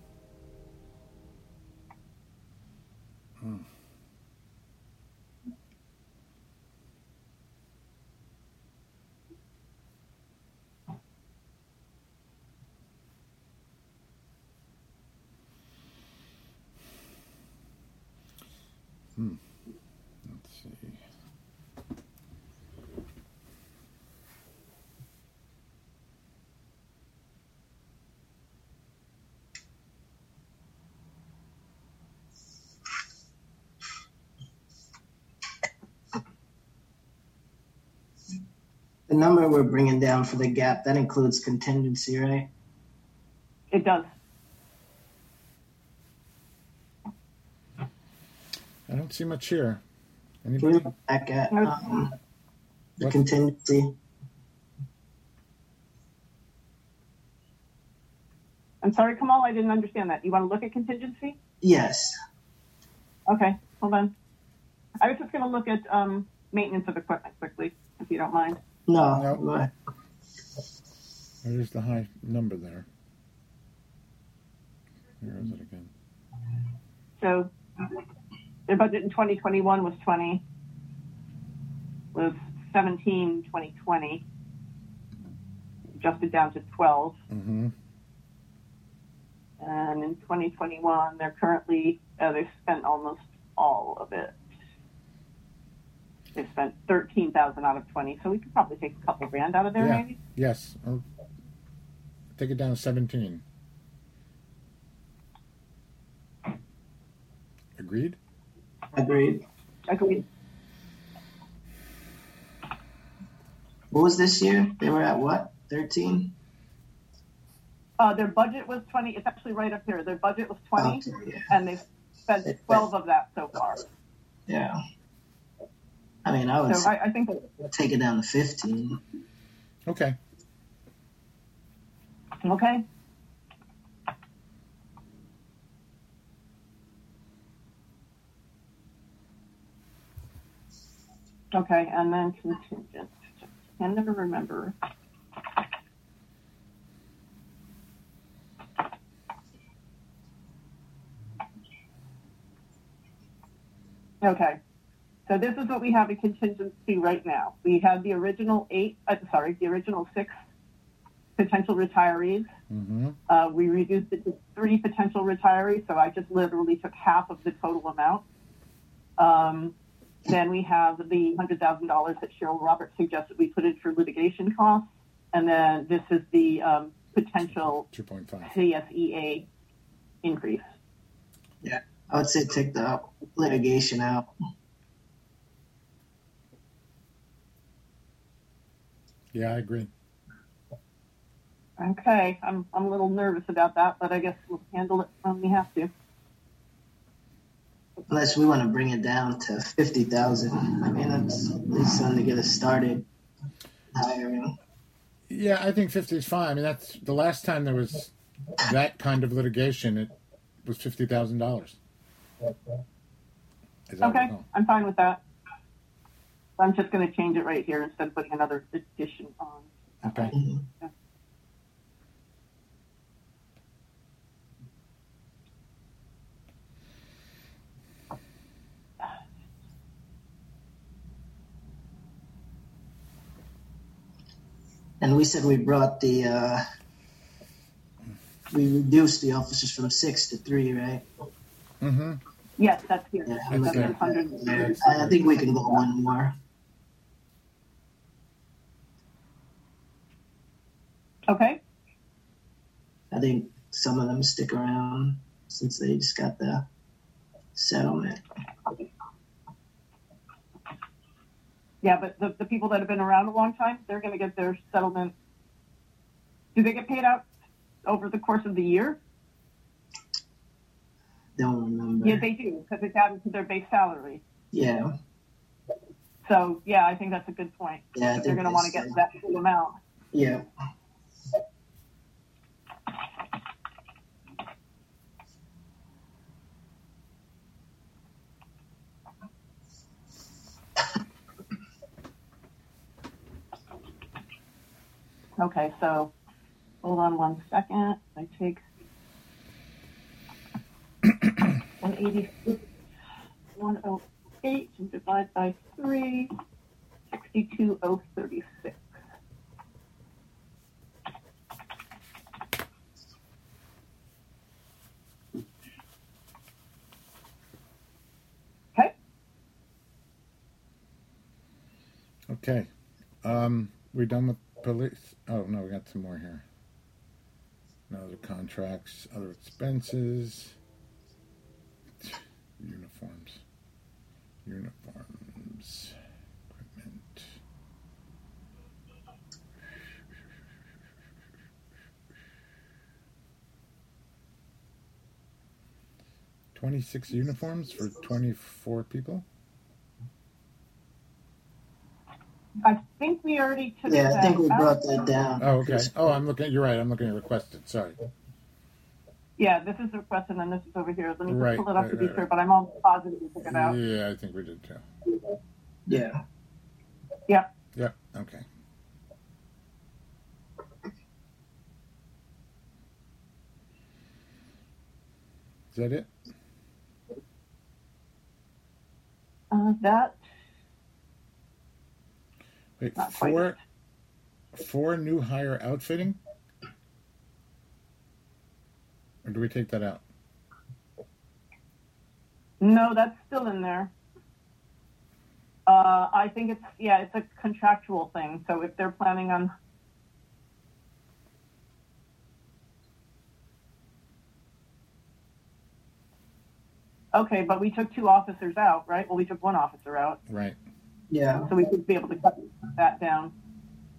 Let's see. The number we're bringing down for the gap, that includes contingency, right? It does. I don't see much here. Can we Anybody? look back at the What? contingency? I'm sorry, Kamal, I didn't understand that. You want to look at contingency? Yes. Okay, hold on. I was just going to look at maintenance of equipment quickly, if you don't mind. No. Go ahead. There's the high number there. Where is it again? So their budget in 2021 was 20, was 17 2020, adjusted down to 12. Mm-hmm. And in 2021, they're currently, they've spent almost all of it. They've spent 13,000 out of 20, so we could probably take a couple grand out of there, Yeah. maybe. Yes. I'll take it down to 17. Agreed? Agreed. Agreed. What was this year? They were at what? 13? Their budget was 20. It's actually right up here. Their budget was 20, yeah. and they've spent 12 of that so far. Yeah. I mean, I would So I think take it down to 15. Okay. Okay. Okay, and then contingent. I never remember. Okay, so this is what we have in contingency right now. We had the original the original 6 potential retirees. Mm-hmm. We reduced it to 3 potential retirees, so I just literally took half of the total amount. Then we have the $100,000 that Cheryl Roberts suggested we put in for litigation costs, and then this is the potential 2.5 CSEA increase. Yeah, I would say take the litigation out. Yeah, I agree. Okay, I'm a little nervous about that, but I guess we'll handle it when we have to. Unless we want to bring it down to 50,000. I mean, that's at least something to get us started hiring. Yeah, I think 50 is fine. I mean, that's the last time there was that kind of litigation. It was $50,000. Okay, I'm fine with that. I'm just going to change it right here instead of putting another addition on. Okay. Yeah. And we said we brought we reduced the officers from 6 to 3, right? Mm-hmm. Yes, that's here. Yeah, That's okay. 100. I think we can go one more. Okay. I think some of them stick around since they just got the settlement. Yeah, but the people that have been around a long time, they're going to get their settlement. Do they get paid out over the course of the year? Don't remember. Yeah, they do, because it's added to their base salary. Yeah. So, yeah, I think that's a good point. Yeah, I They're think going to want to get that full amount. Yeah. Okay, so hold on one second. I take 186, 108 and divide by 3, 62,036. Okay. Okay. We done with police? Oh, no, we got some more here. No, other contracts, other expenses. Uniforms. Equipment. $26 uniforms for 24 people? I think we already took Yeah, that I think we out. brought that down. Oh, okay. Oh, you're right. I'm looking at requested. Sorry. Yeah, this is the request, and then this is over here. Let me just Right, pull it up to be right. sure, but I'm almost positive we took it out. Yeah, I think we did too. Yeah. Yeah. Yeah, okay. Is that it? That Wait, Not quite. four new hire outfitting? Or do we take that out? No, that's still in there. I think it's a contractual thing. So if they're planning on, okay, but we took 2 officers out, right? Well, we took 1 officer out, Right. Yeah. so we should be able to cut that down.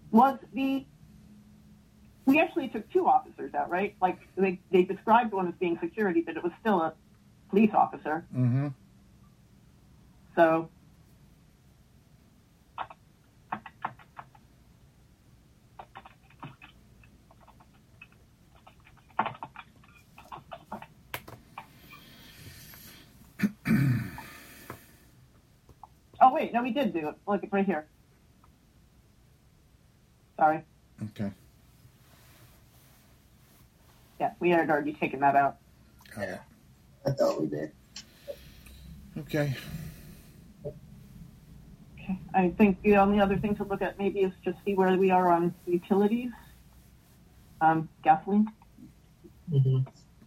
We actually took 2 officers out, right? Like they described one as being security, but it was still a police officer. Mm-hmm. So. Oh, wait, no, we did do it. Look, right here. Sorry. Okay. Yeah, we had already taken that out. Got it. I thought we did. Okay. Okay. I think the only other thing to look at maybe is just see where we are on utilities. Gasoline. Mm-hmm.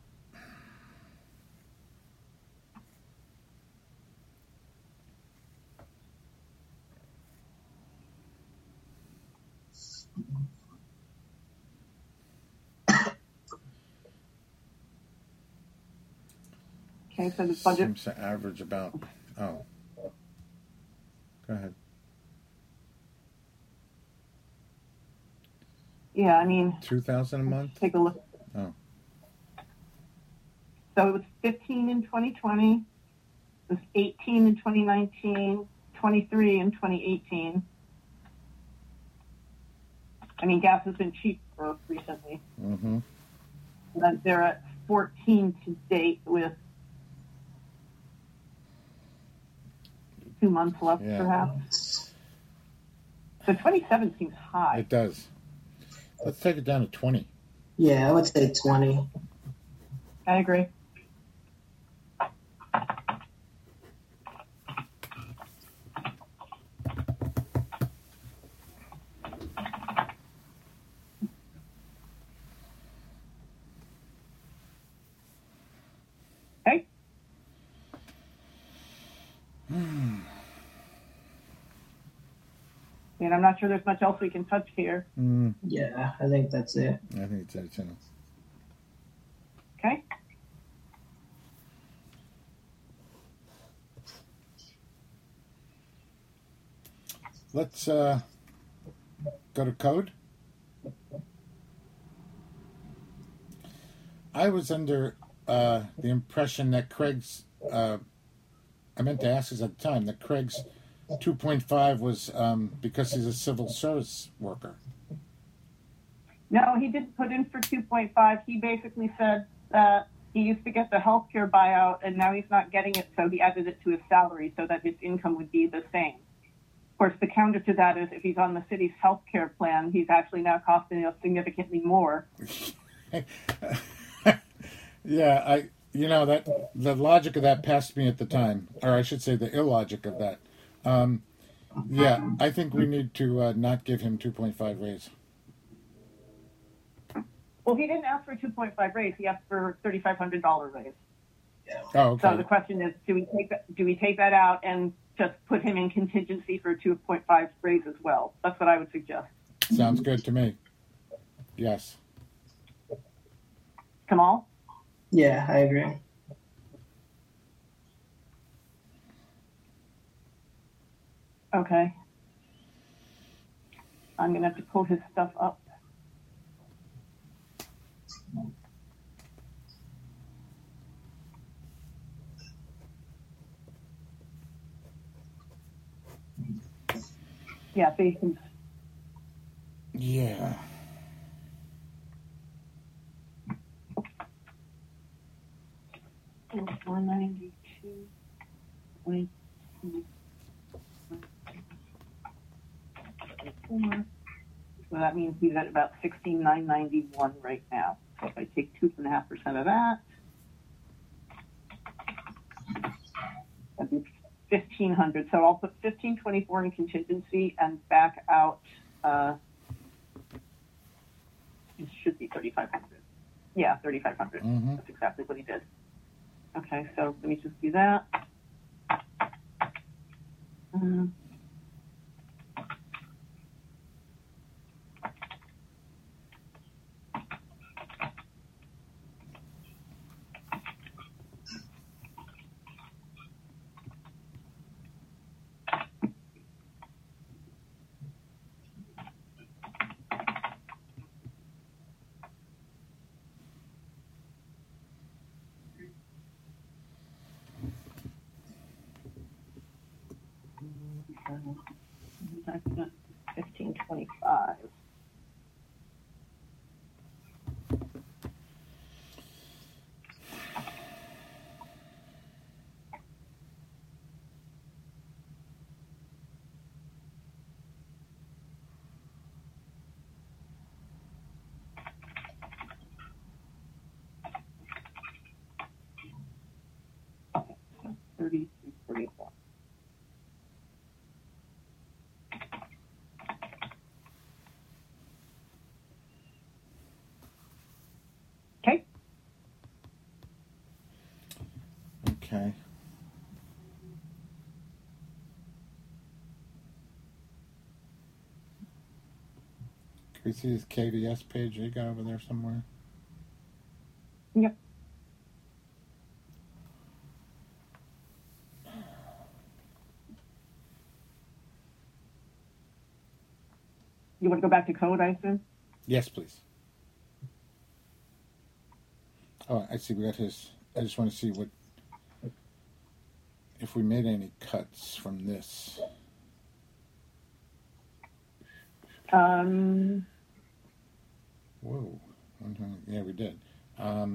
Okay, so the budget. Seems to average about. Oh. Go ahead. Yeah, I mean. 2,000 a month. Take a look. Oh. So it was 15 in 2020. It was 18 in 2019. 23 in 2018. I mean, gas has been cheap for recently. Mm-hmm. And they're at 14 to date with 2 months left, perhaps. So 27 seems high. It does. Let's take it down to 20. Yeah, I would say 20. I agree. Okay. And I'm not sure there's much else we can touch here. Yeah, I think that's it. I think it's it too. Okay. Let's go to code. I was under the impression that Craig's, I meant to ask this at the time, that Craig's 2.5 was because he's a civil service worker. No, he didn't put in for 2.5. He basically said that he used to get the healthcare buyout and now he's not getting it, so he added it to his salary so that his income would be the same. Of course, the counter to that is if he's on the city's healthcare plan, he's actually now costing us significantly more. Yeah, that the logic of that passed me at the time, or I should say the illogic of that. Yeah, I think we need to not give him 2.5 raise. Well, he didn't ask for a 2.5 raise. He asked for a $3,500 raise. Yeah. Oh, okay. So the question is, do we take that out and just put him in contingency for a 2.5 raise as well? That's what I would suggest. Sounds good to me. Yes. Kamal? Yeah, I agree. Okay. I'm going to have to pull his stuff up. Yeah, so you can. Yeah. And 492. So that means he's at about 16,991 right now. So if I take 2.5% of that, that'd be 1,500. So I'll put 1,524 in contingency and back out. It should be 3,500. Yeah, 3,500. Mm-hmm. That's exactly what he did. Okay, so let me just do that. 1525. Okay, so 3241. Okay. Okay. Can we see his KVS page he got over there somewhere? Yep. You want to go back to code, I assume? Yes, please. Oh, I see. We got his. I just want to see if we made any cuts from this. Whoa. Yeah, we did. Okay,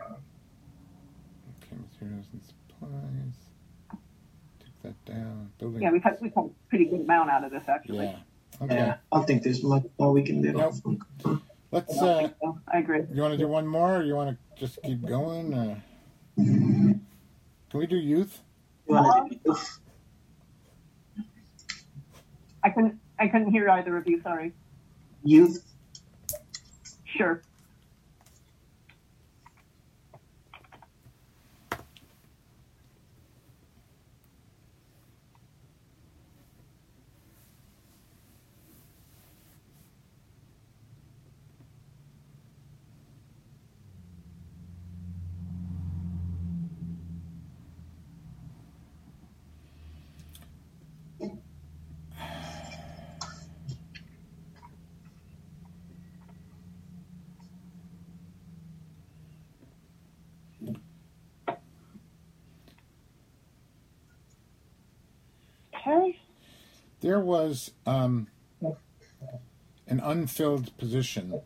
materials and supplies. Take that down. Building. Yeah, we've had a pretty good amount out of this, actually. Yeah. Okay. Yeah, I don't think there's much more we can do. Nope. Let's. I agree. You want to do one more, or you want to just keep going? Can we do youth? You want to do youth? I couldn't hear either of you. Sorry. Youth? Sure. Okay. There was an unfilled position.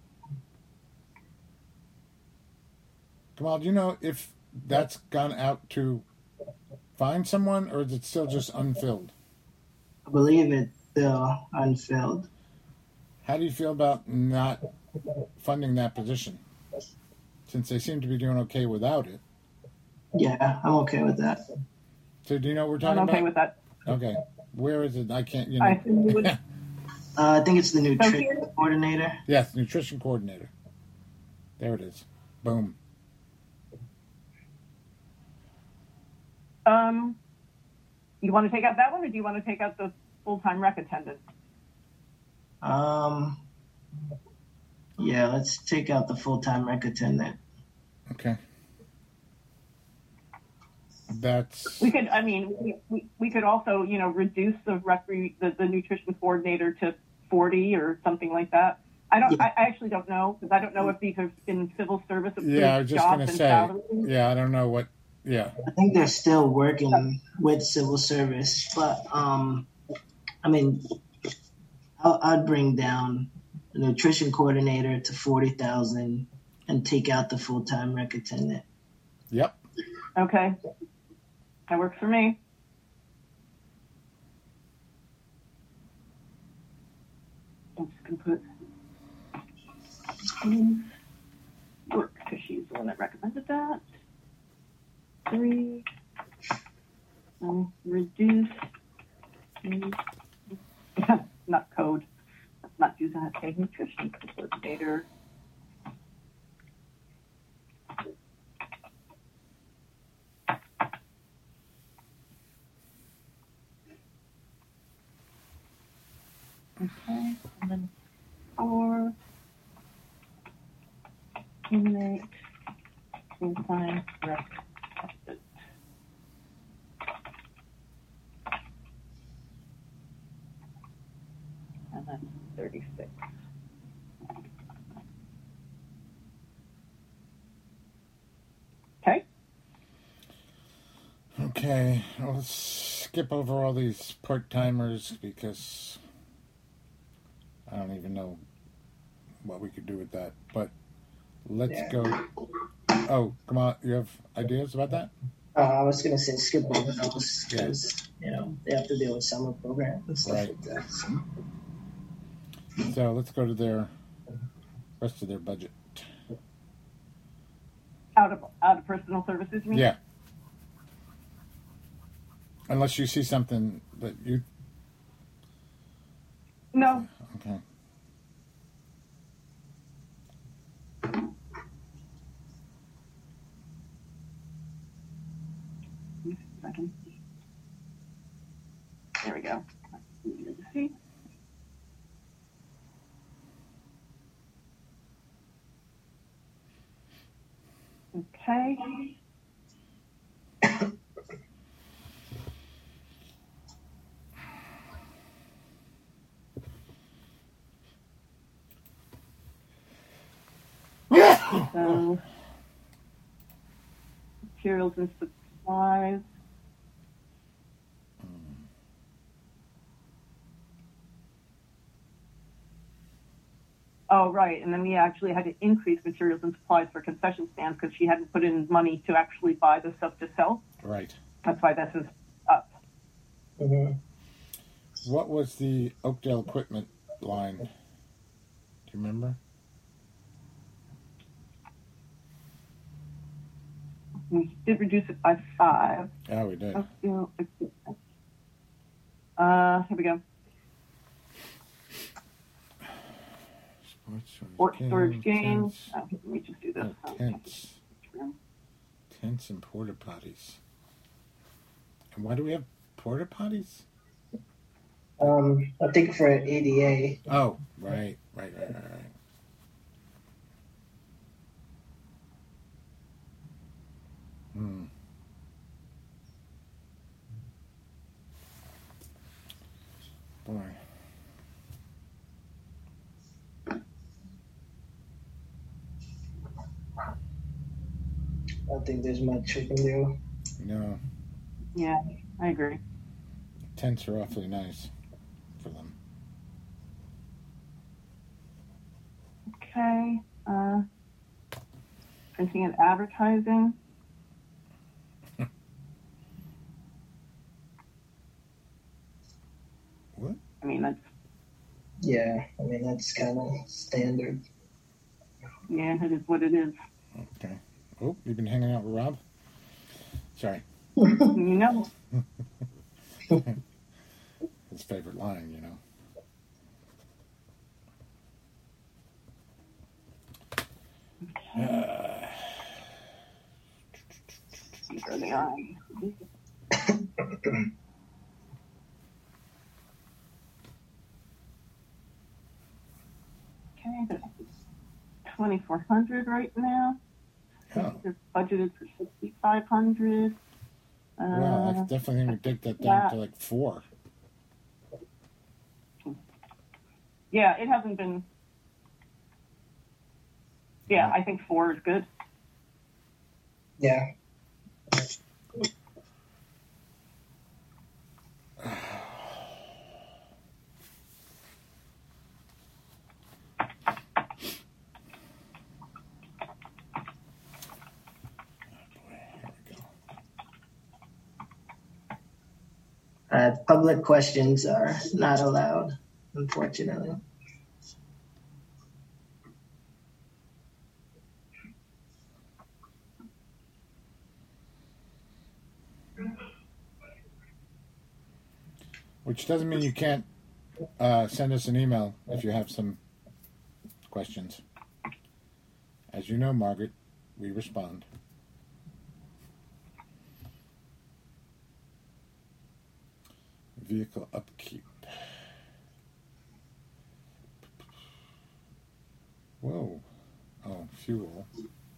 Kamal, do you know if that's gone out to find someone, or is it still just unfilled? I believe it's still unfilled. How do you feel about not funding that position? Since they seem to be doing okay without it. Yeah, I'm okay with that. So do you know what we're talking about? I'm okay with that. Okay. Where is it? I can't, you know. I think you would. I think it's the nutrition coordinator. Yes, nutrition coordinator. There it is. Boom. You want to take out that one, or do you want to take out the full-time rec attendant? Yeah, let's take out the full-time rec attendant. Okay. That's. We could. I mean, we could also, you know, reduce the the nutrition coordinator to 40 or something like that. I don't. Yeah. I actually don't know, because I don't know if these have been civil service approved Yeah, I was just jobs going to and say. salaries. Yeah, I don't know what. Yeah. I think they're still working with civil service, but I mean, I'd bring down the nutrition coordinator to 40,000 and take out the full-time rec attendant. Yep. Okay, that works for me. I'm just gonna put work, because she's the one that recommended that. 3. Reduce. Not code. Let's not do that. Okay, nutrition coordinator. Okay, and then 4. Eliminate full-time rec attendant. And that's 36. Okay. Okay. Well, let's skip over all these part-timers because I don't even know what we could do with that. But let's go. Oh, come on. You have ideas about that? I was going to say skip over those because, they have to deal with summer programs and stuff like that. So let's go to their rest of their budget. Out of personal services, you mean? Yeah. Unless you see something that you... No. Okay. Second. There we go. Easier to see. Okay. So, materials and supplies. Oh, right. And then we actually had to increase materials and supplies for concession stands because she hadn't put in money to actually buy the stuff to sell. Right. That's why this is up. Mm-hmm. What was the Oakdale equipment line? Do you remember? We did reduce it by 5. Oh, we did. Here we go. Sports storage games. Let me just do this. Tents and porta potties. And why do we have porta potties? I think for ADA. Oh, right. Boy. I don't think there's much we can do. No. Yeah, I agree. Tents are awfully nice for them. Okay. Printing and advertising. What? I mean, that's... Yeah, that's kind of standard. Yeah, it is what it is. Okay. Oh, you've been hanging out with Rob? Sorry. His favorite line, These are the eyes. Okay, that's 2,400 right now. Oh. They're budgeted for 6,500. Wow, that's definitely going to take that down to like 4. Yeah, it hasn't been. Yeah, I think 4 is good. Yeah. Public questions are not allowed, unfortunately. Which doesn't mean you can't send us an email if you have some questions. As you know, Margaret, we respond. Vehicle upkeep. Whoa. Oh, fuel.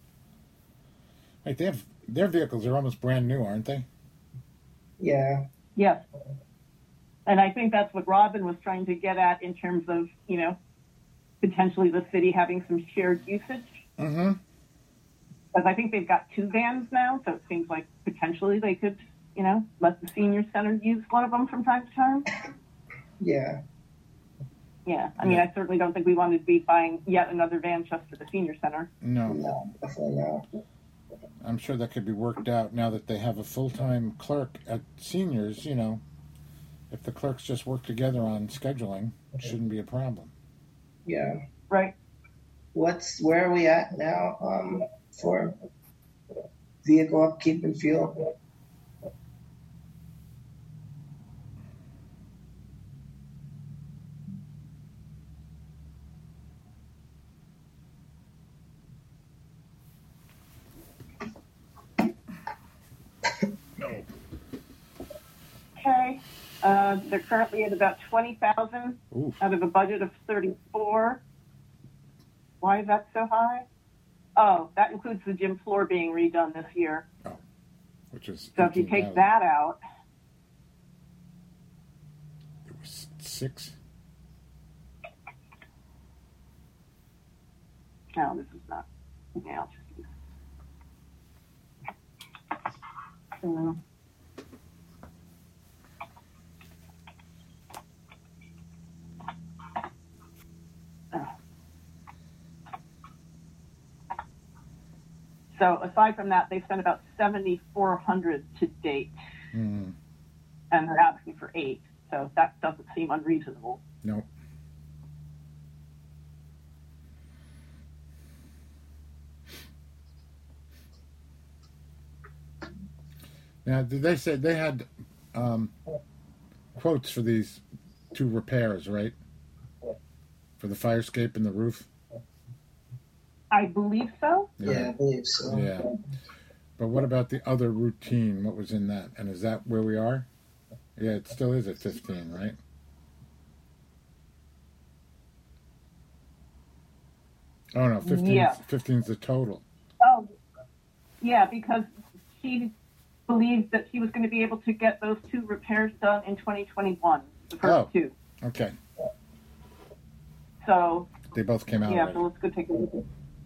Wait, their vehicles are almost brand new, aren't they? Yeah. Yes. And I think that's what Robin was trying to get at in terms of, potentially the city having some shared usage. Mm-hmm. Because I think they've got 2 vans now, so it seems like potentially they could, let the senior center use one of them from time to time. Yeah. Yeah, I mean, I certainly don't think we wanted to be buying yet another van just for the senior center. No, definitely not. I'm sure that could be worked out now that they have a full-time clerk at seniors. You know, if the clerks just work together on scheduling, it shouldn't be a problem. Yeah. Right. Where are we at now for vehicle upkeep and fuel? No. Okay. They're currently at about 20,000 out of a budget of 34. Why is that so high? Oh, that includes the gym floor being redone this year. Oh, which is so if you take that out, it was 6. No, this is not. Yeah, I'll just use. So aside from that, they've spent about 7,400 to date, and they're asking for 8. So that doesn't seem unreasonable. No. Now, did they say they had quotes for these 2 repairs, right? For the fire escape and the roof? I believe so. Yeah, I believe so. Yeah. But what about the other routine? What was in that? And is that where we are? Yeah, it still is at 15, right? Oh, no, 15's, yeah. 15's the total. Oh, yeah, because she believed that she was going to be able to get those 2 repairs done in 2021, the first 2. Okay. So they both came out Yeah, already. so let's go take a look.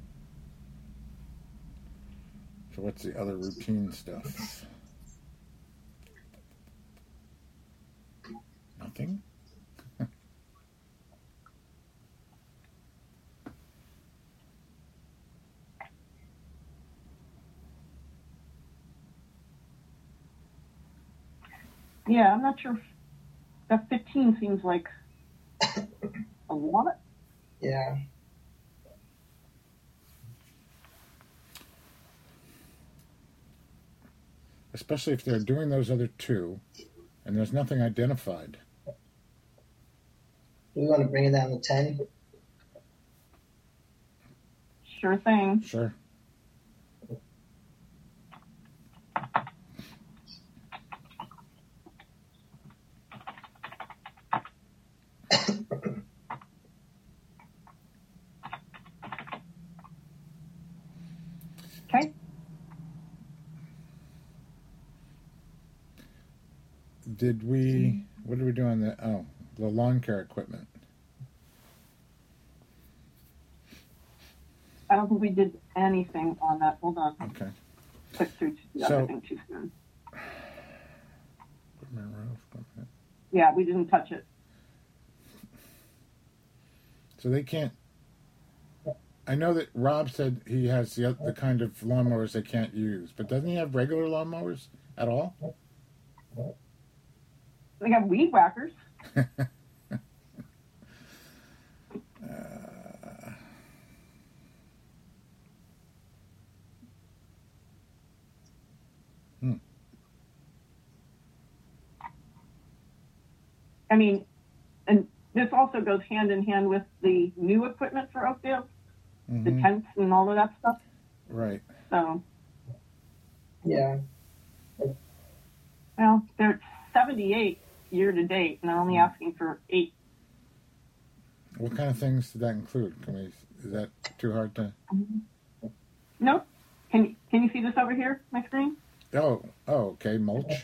So what's the other routine stuff? Nothing? Yeah, I'm not sure. That 15 seems like a lot. Yeah. Especially if they're doing those other 2, and there's nothing identified. We want to bring it down to 10? Sure thing. Sure. Okay. What did we do on the lawn care equipment? I don't think we did anything on that. Hold on. Okay. Click through to the other thing too soon. Yeah, we didn't touch it. So they can't. I know that Rob said he has the kind of lawnmowers they can't use, but doesn't he have regular lawnmowers at all? They have weed whackers. I mean, and this also goes hand in hand with the new equipment for Oakdale, the tents and all of that stuff. Right. So. Yeah. Well, they're 78 year to date, and they're only asking for 8. What kind of things did that include? Is that too hard to? No. Can you see this over here, my screen? Oh, okay. Mulch.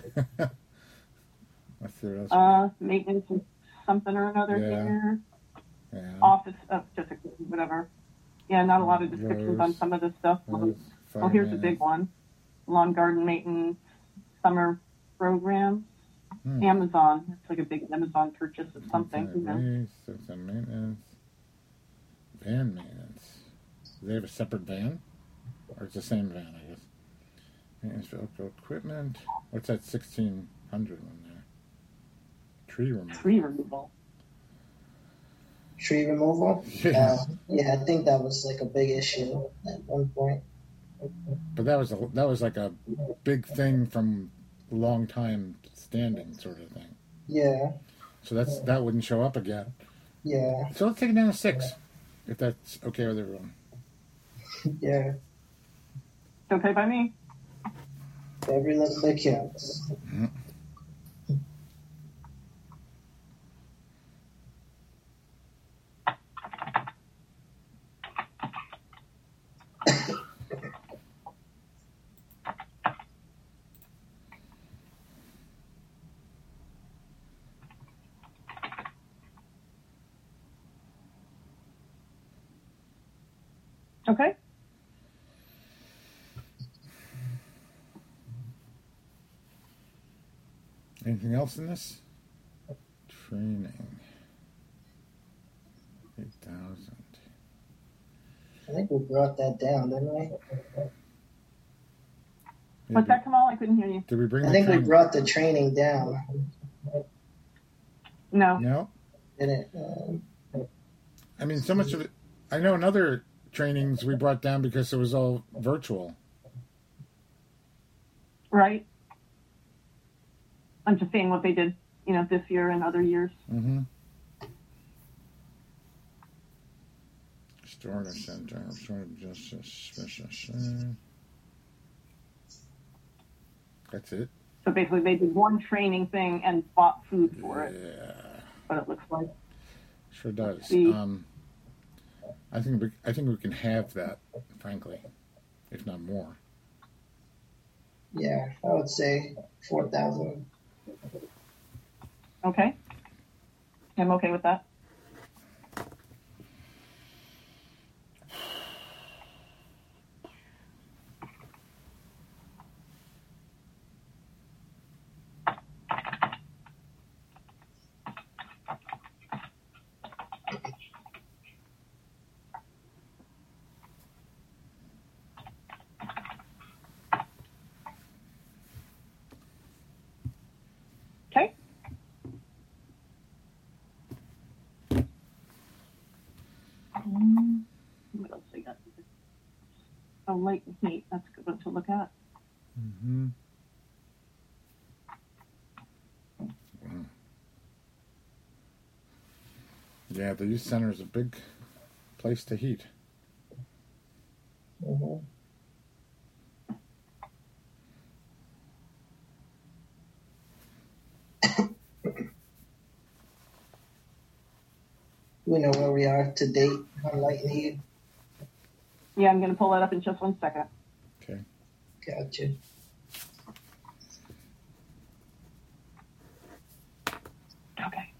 Let's see what else. Maintenance of something or another here. Yeah. Office, just whatever. Yeah, not a lot of descriptions on some of this stuff. Here's a big one. Lawn garden maintenance, summer programs. Amazon. It's like a big Amazon purchase of something. Some maintenance. Van maintenance. Do they have a separate van? Or it's the same van, I guess. Maintenance for outdoor equipment. What's that 1,600 one there? Tree removal. Tree removal? Yeah. Yeah, I think that was like a big issue at one point. But that was like a big thing from a long time standing sort of thing. Yeah. So that wouldn't show up again. Yeah. So let's take it down to 6, if that's okay with everyone. Yeah. Okay by me. Every little bit counts. Mm-hmm. Okay. Anything else in this? Training. 8,000. I think we brought that down, didn't we? What's that, Kamal? I couldn't hear you. Did we bring? I think we brought the training down. No. No. Didn't. I mean, so much of it. I know in other trainings we brought down because it was all virtual. Right. I'm just saying what they did, this year and other years. Mm-hmm. Restorative Center, Restorative Justice, Special Center. That's it. So basically, they did one training thing and bought food for it. Yeah. What it looks like. Sure does. See. I think we can have that, frankly, if not more. Yeah, I would say 4,000. Okay. I'm okay with that. Okay. What else we got? Oh, light and heat. That's a good one to look at. Mm-hmm. Yeah, the youth center is a big place to heat. Mm-hmm. We know where we are to date on light and heat. Yeah, I'm going to pull that up in just 1 second. Okay. Gotcha. Okay.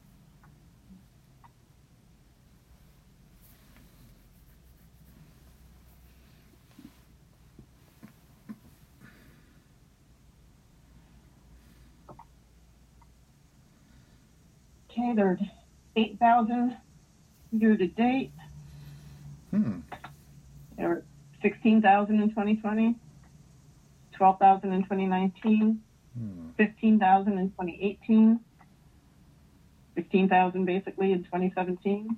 Okay, there's 8,000 year to date. There were 16,000 in 2020, 12,000 in 2019, 15,000 in 2018, 15,000 basically in 2017.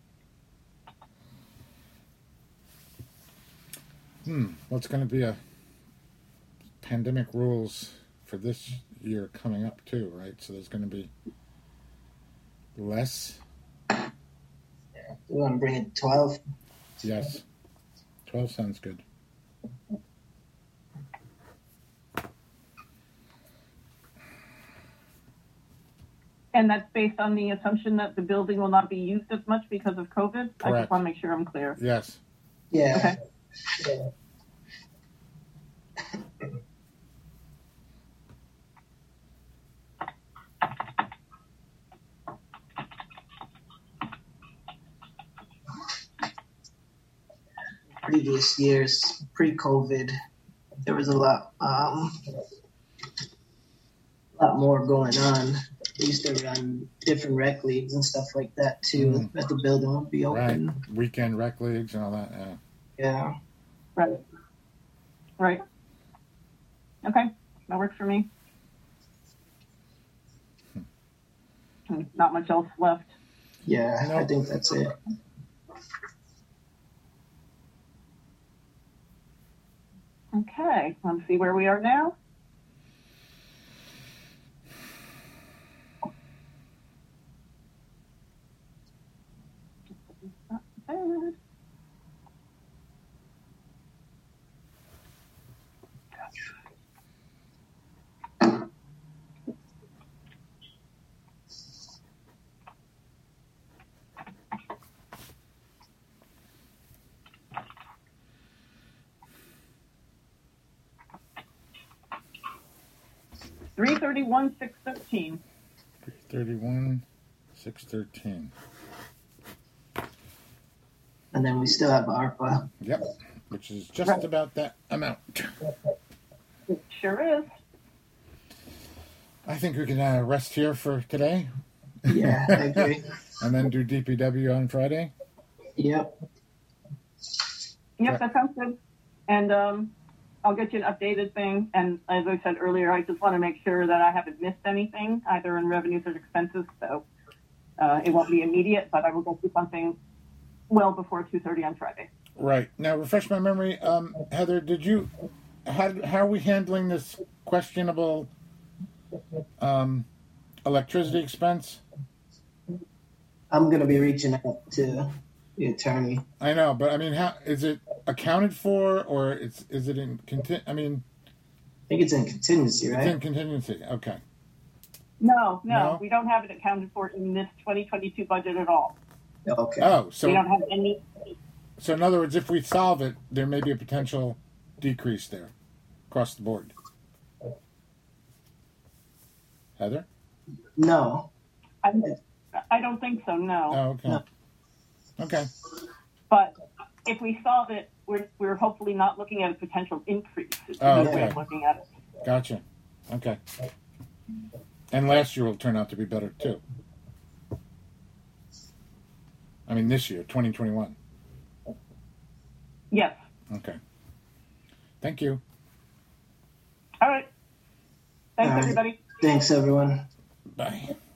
What's going to be a pandemic rules for this year coming up too, right? So there's going to be less. We want to bring it to 12? Yes. 12 sounds good. And that's based on the assumption that the building will not be used as much because of COVID? Correct. I just want to make sure I'm clear. Yes. Yeah. Okay. Yeah. Previous years, more going on. They used to run different rec leagues and stuff like that too. That the building would be open. Right. Weekend rec leagues and all that. Yeah. Right. Okay, that works for me. Not much else left. Yeah, Nope. I think that's it. Okay, let's see where we are now. Not bad. $331,613. 331,613. And then we still have ARPA. Yep, which is just about that amount. It sure is. I think we can rest here for today. Yeah, I agree. And then do DPW on Friday. Yep. Yep, that sounds good. And I'll get you an updated thing. And as I said earlier, I just want to make sure that I haven't missed anything, either in revenues or expenses. So it won't be immediate, but I will get you something well before 2:30 on Friday. Right. Now, refresh my memory. Heather, how are we handling this questionable electricity expense? I'm going to be reaching out to the attorney. I know, but I mean, how is it accounted for, or is it in I mean, I think it's in contingency, right? It's in contingency. Okay. No, we don't have it accounted for in this 2022 budget at all. Okay. Oh, so we don't have any. So in other words, if we solve it, there may be a potential decrease there across the board. Heather? No. I don't think so, no. Oh, okay. No. Okay. But if we solve it, we're hopefully not looking at a potential increase. It's Oh, a good way okay. of looking at it. Gotcha. Okay. And last year will turn out to be better, too. I mean, this year, 2021. Yes. Okay. Thank you. All right. Thanks, All right. everybody. Thanks, everyone. Bye.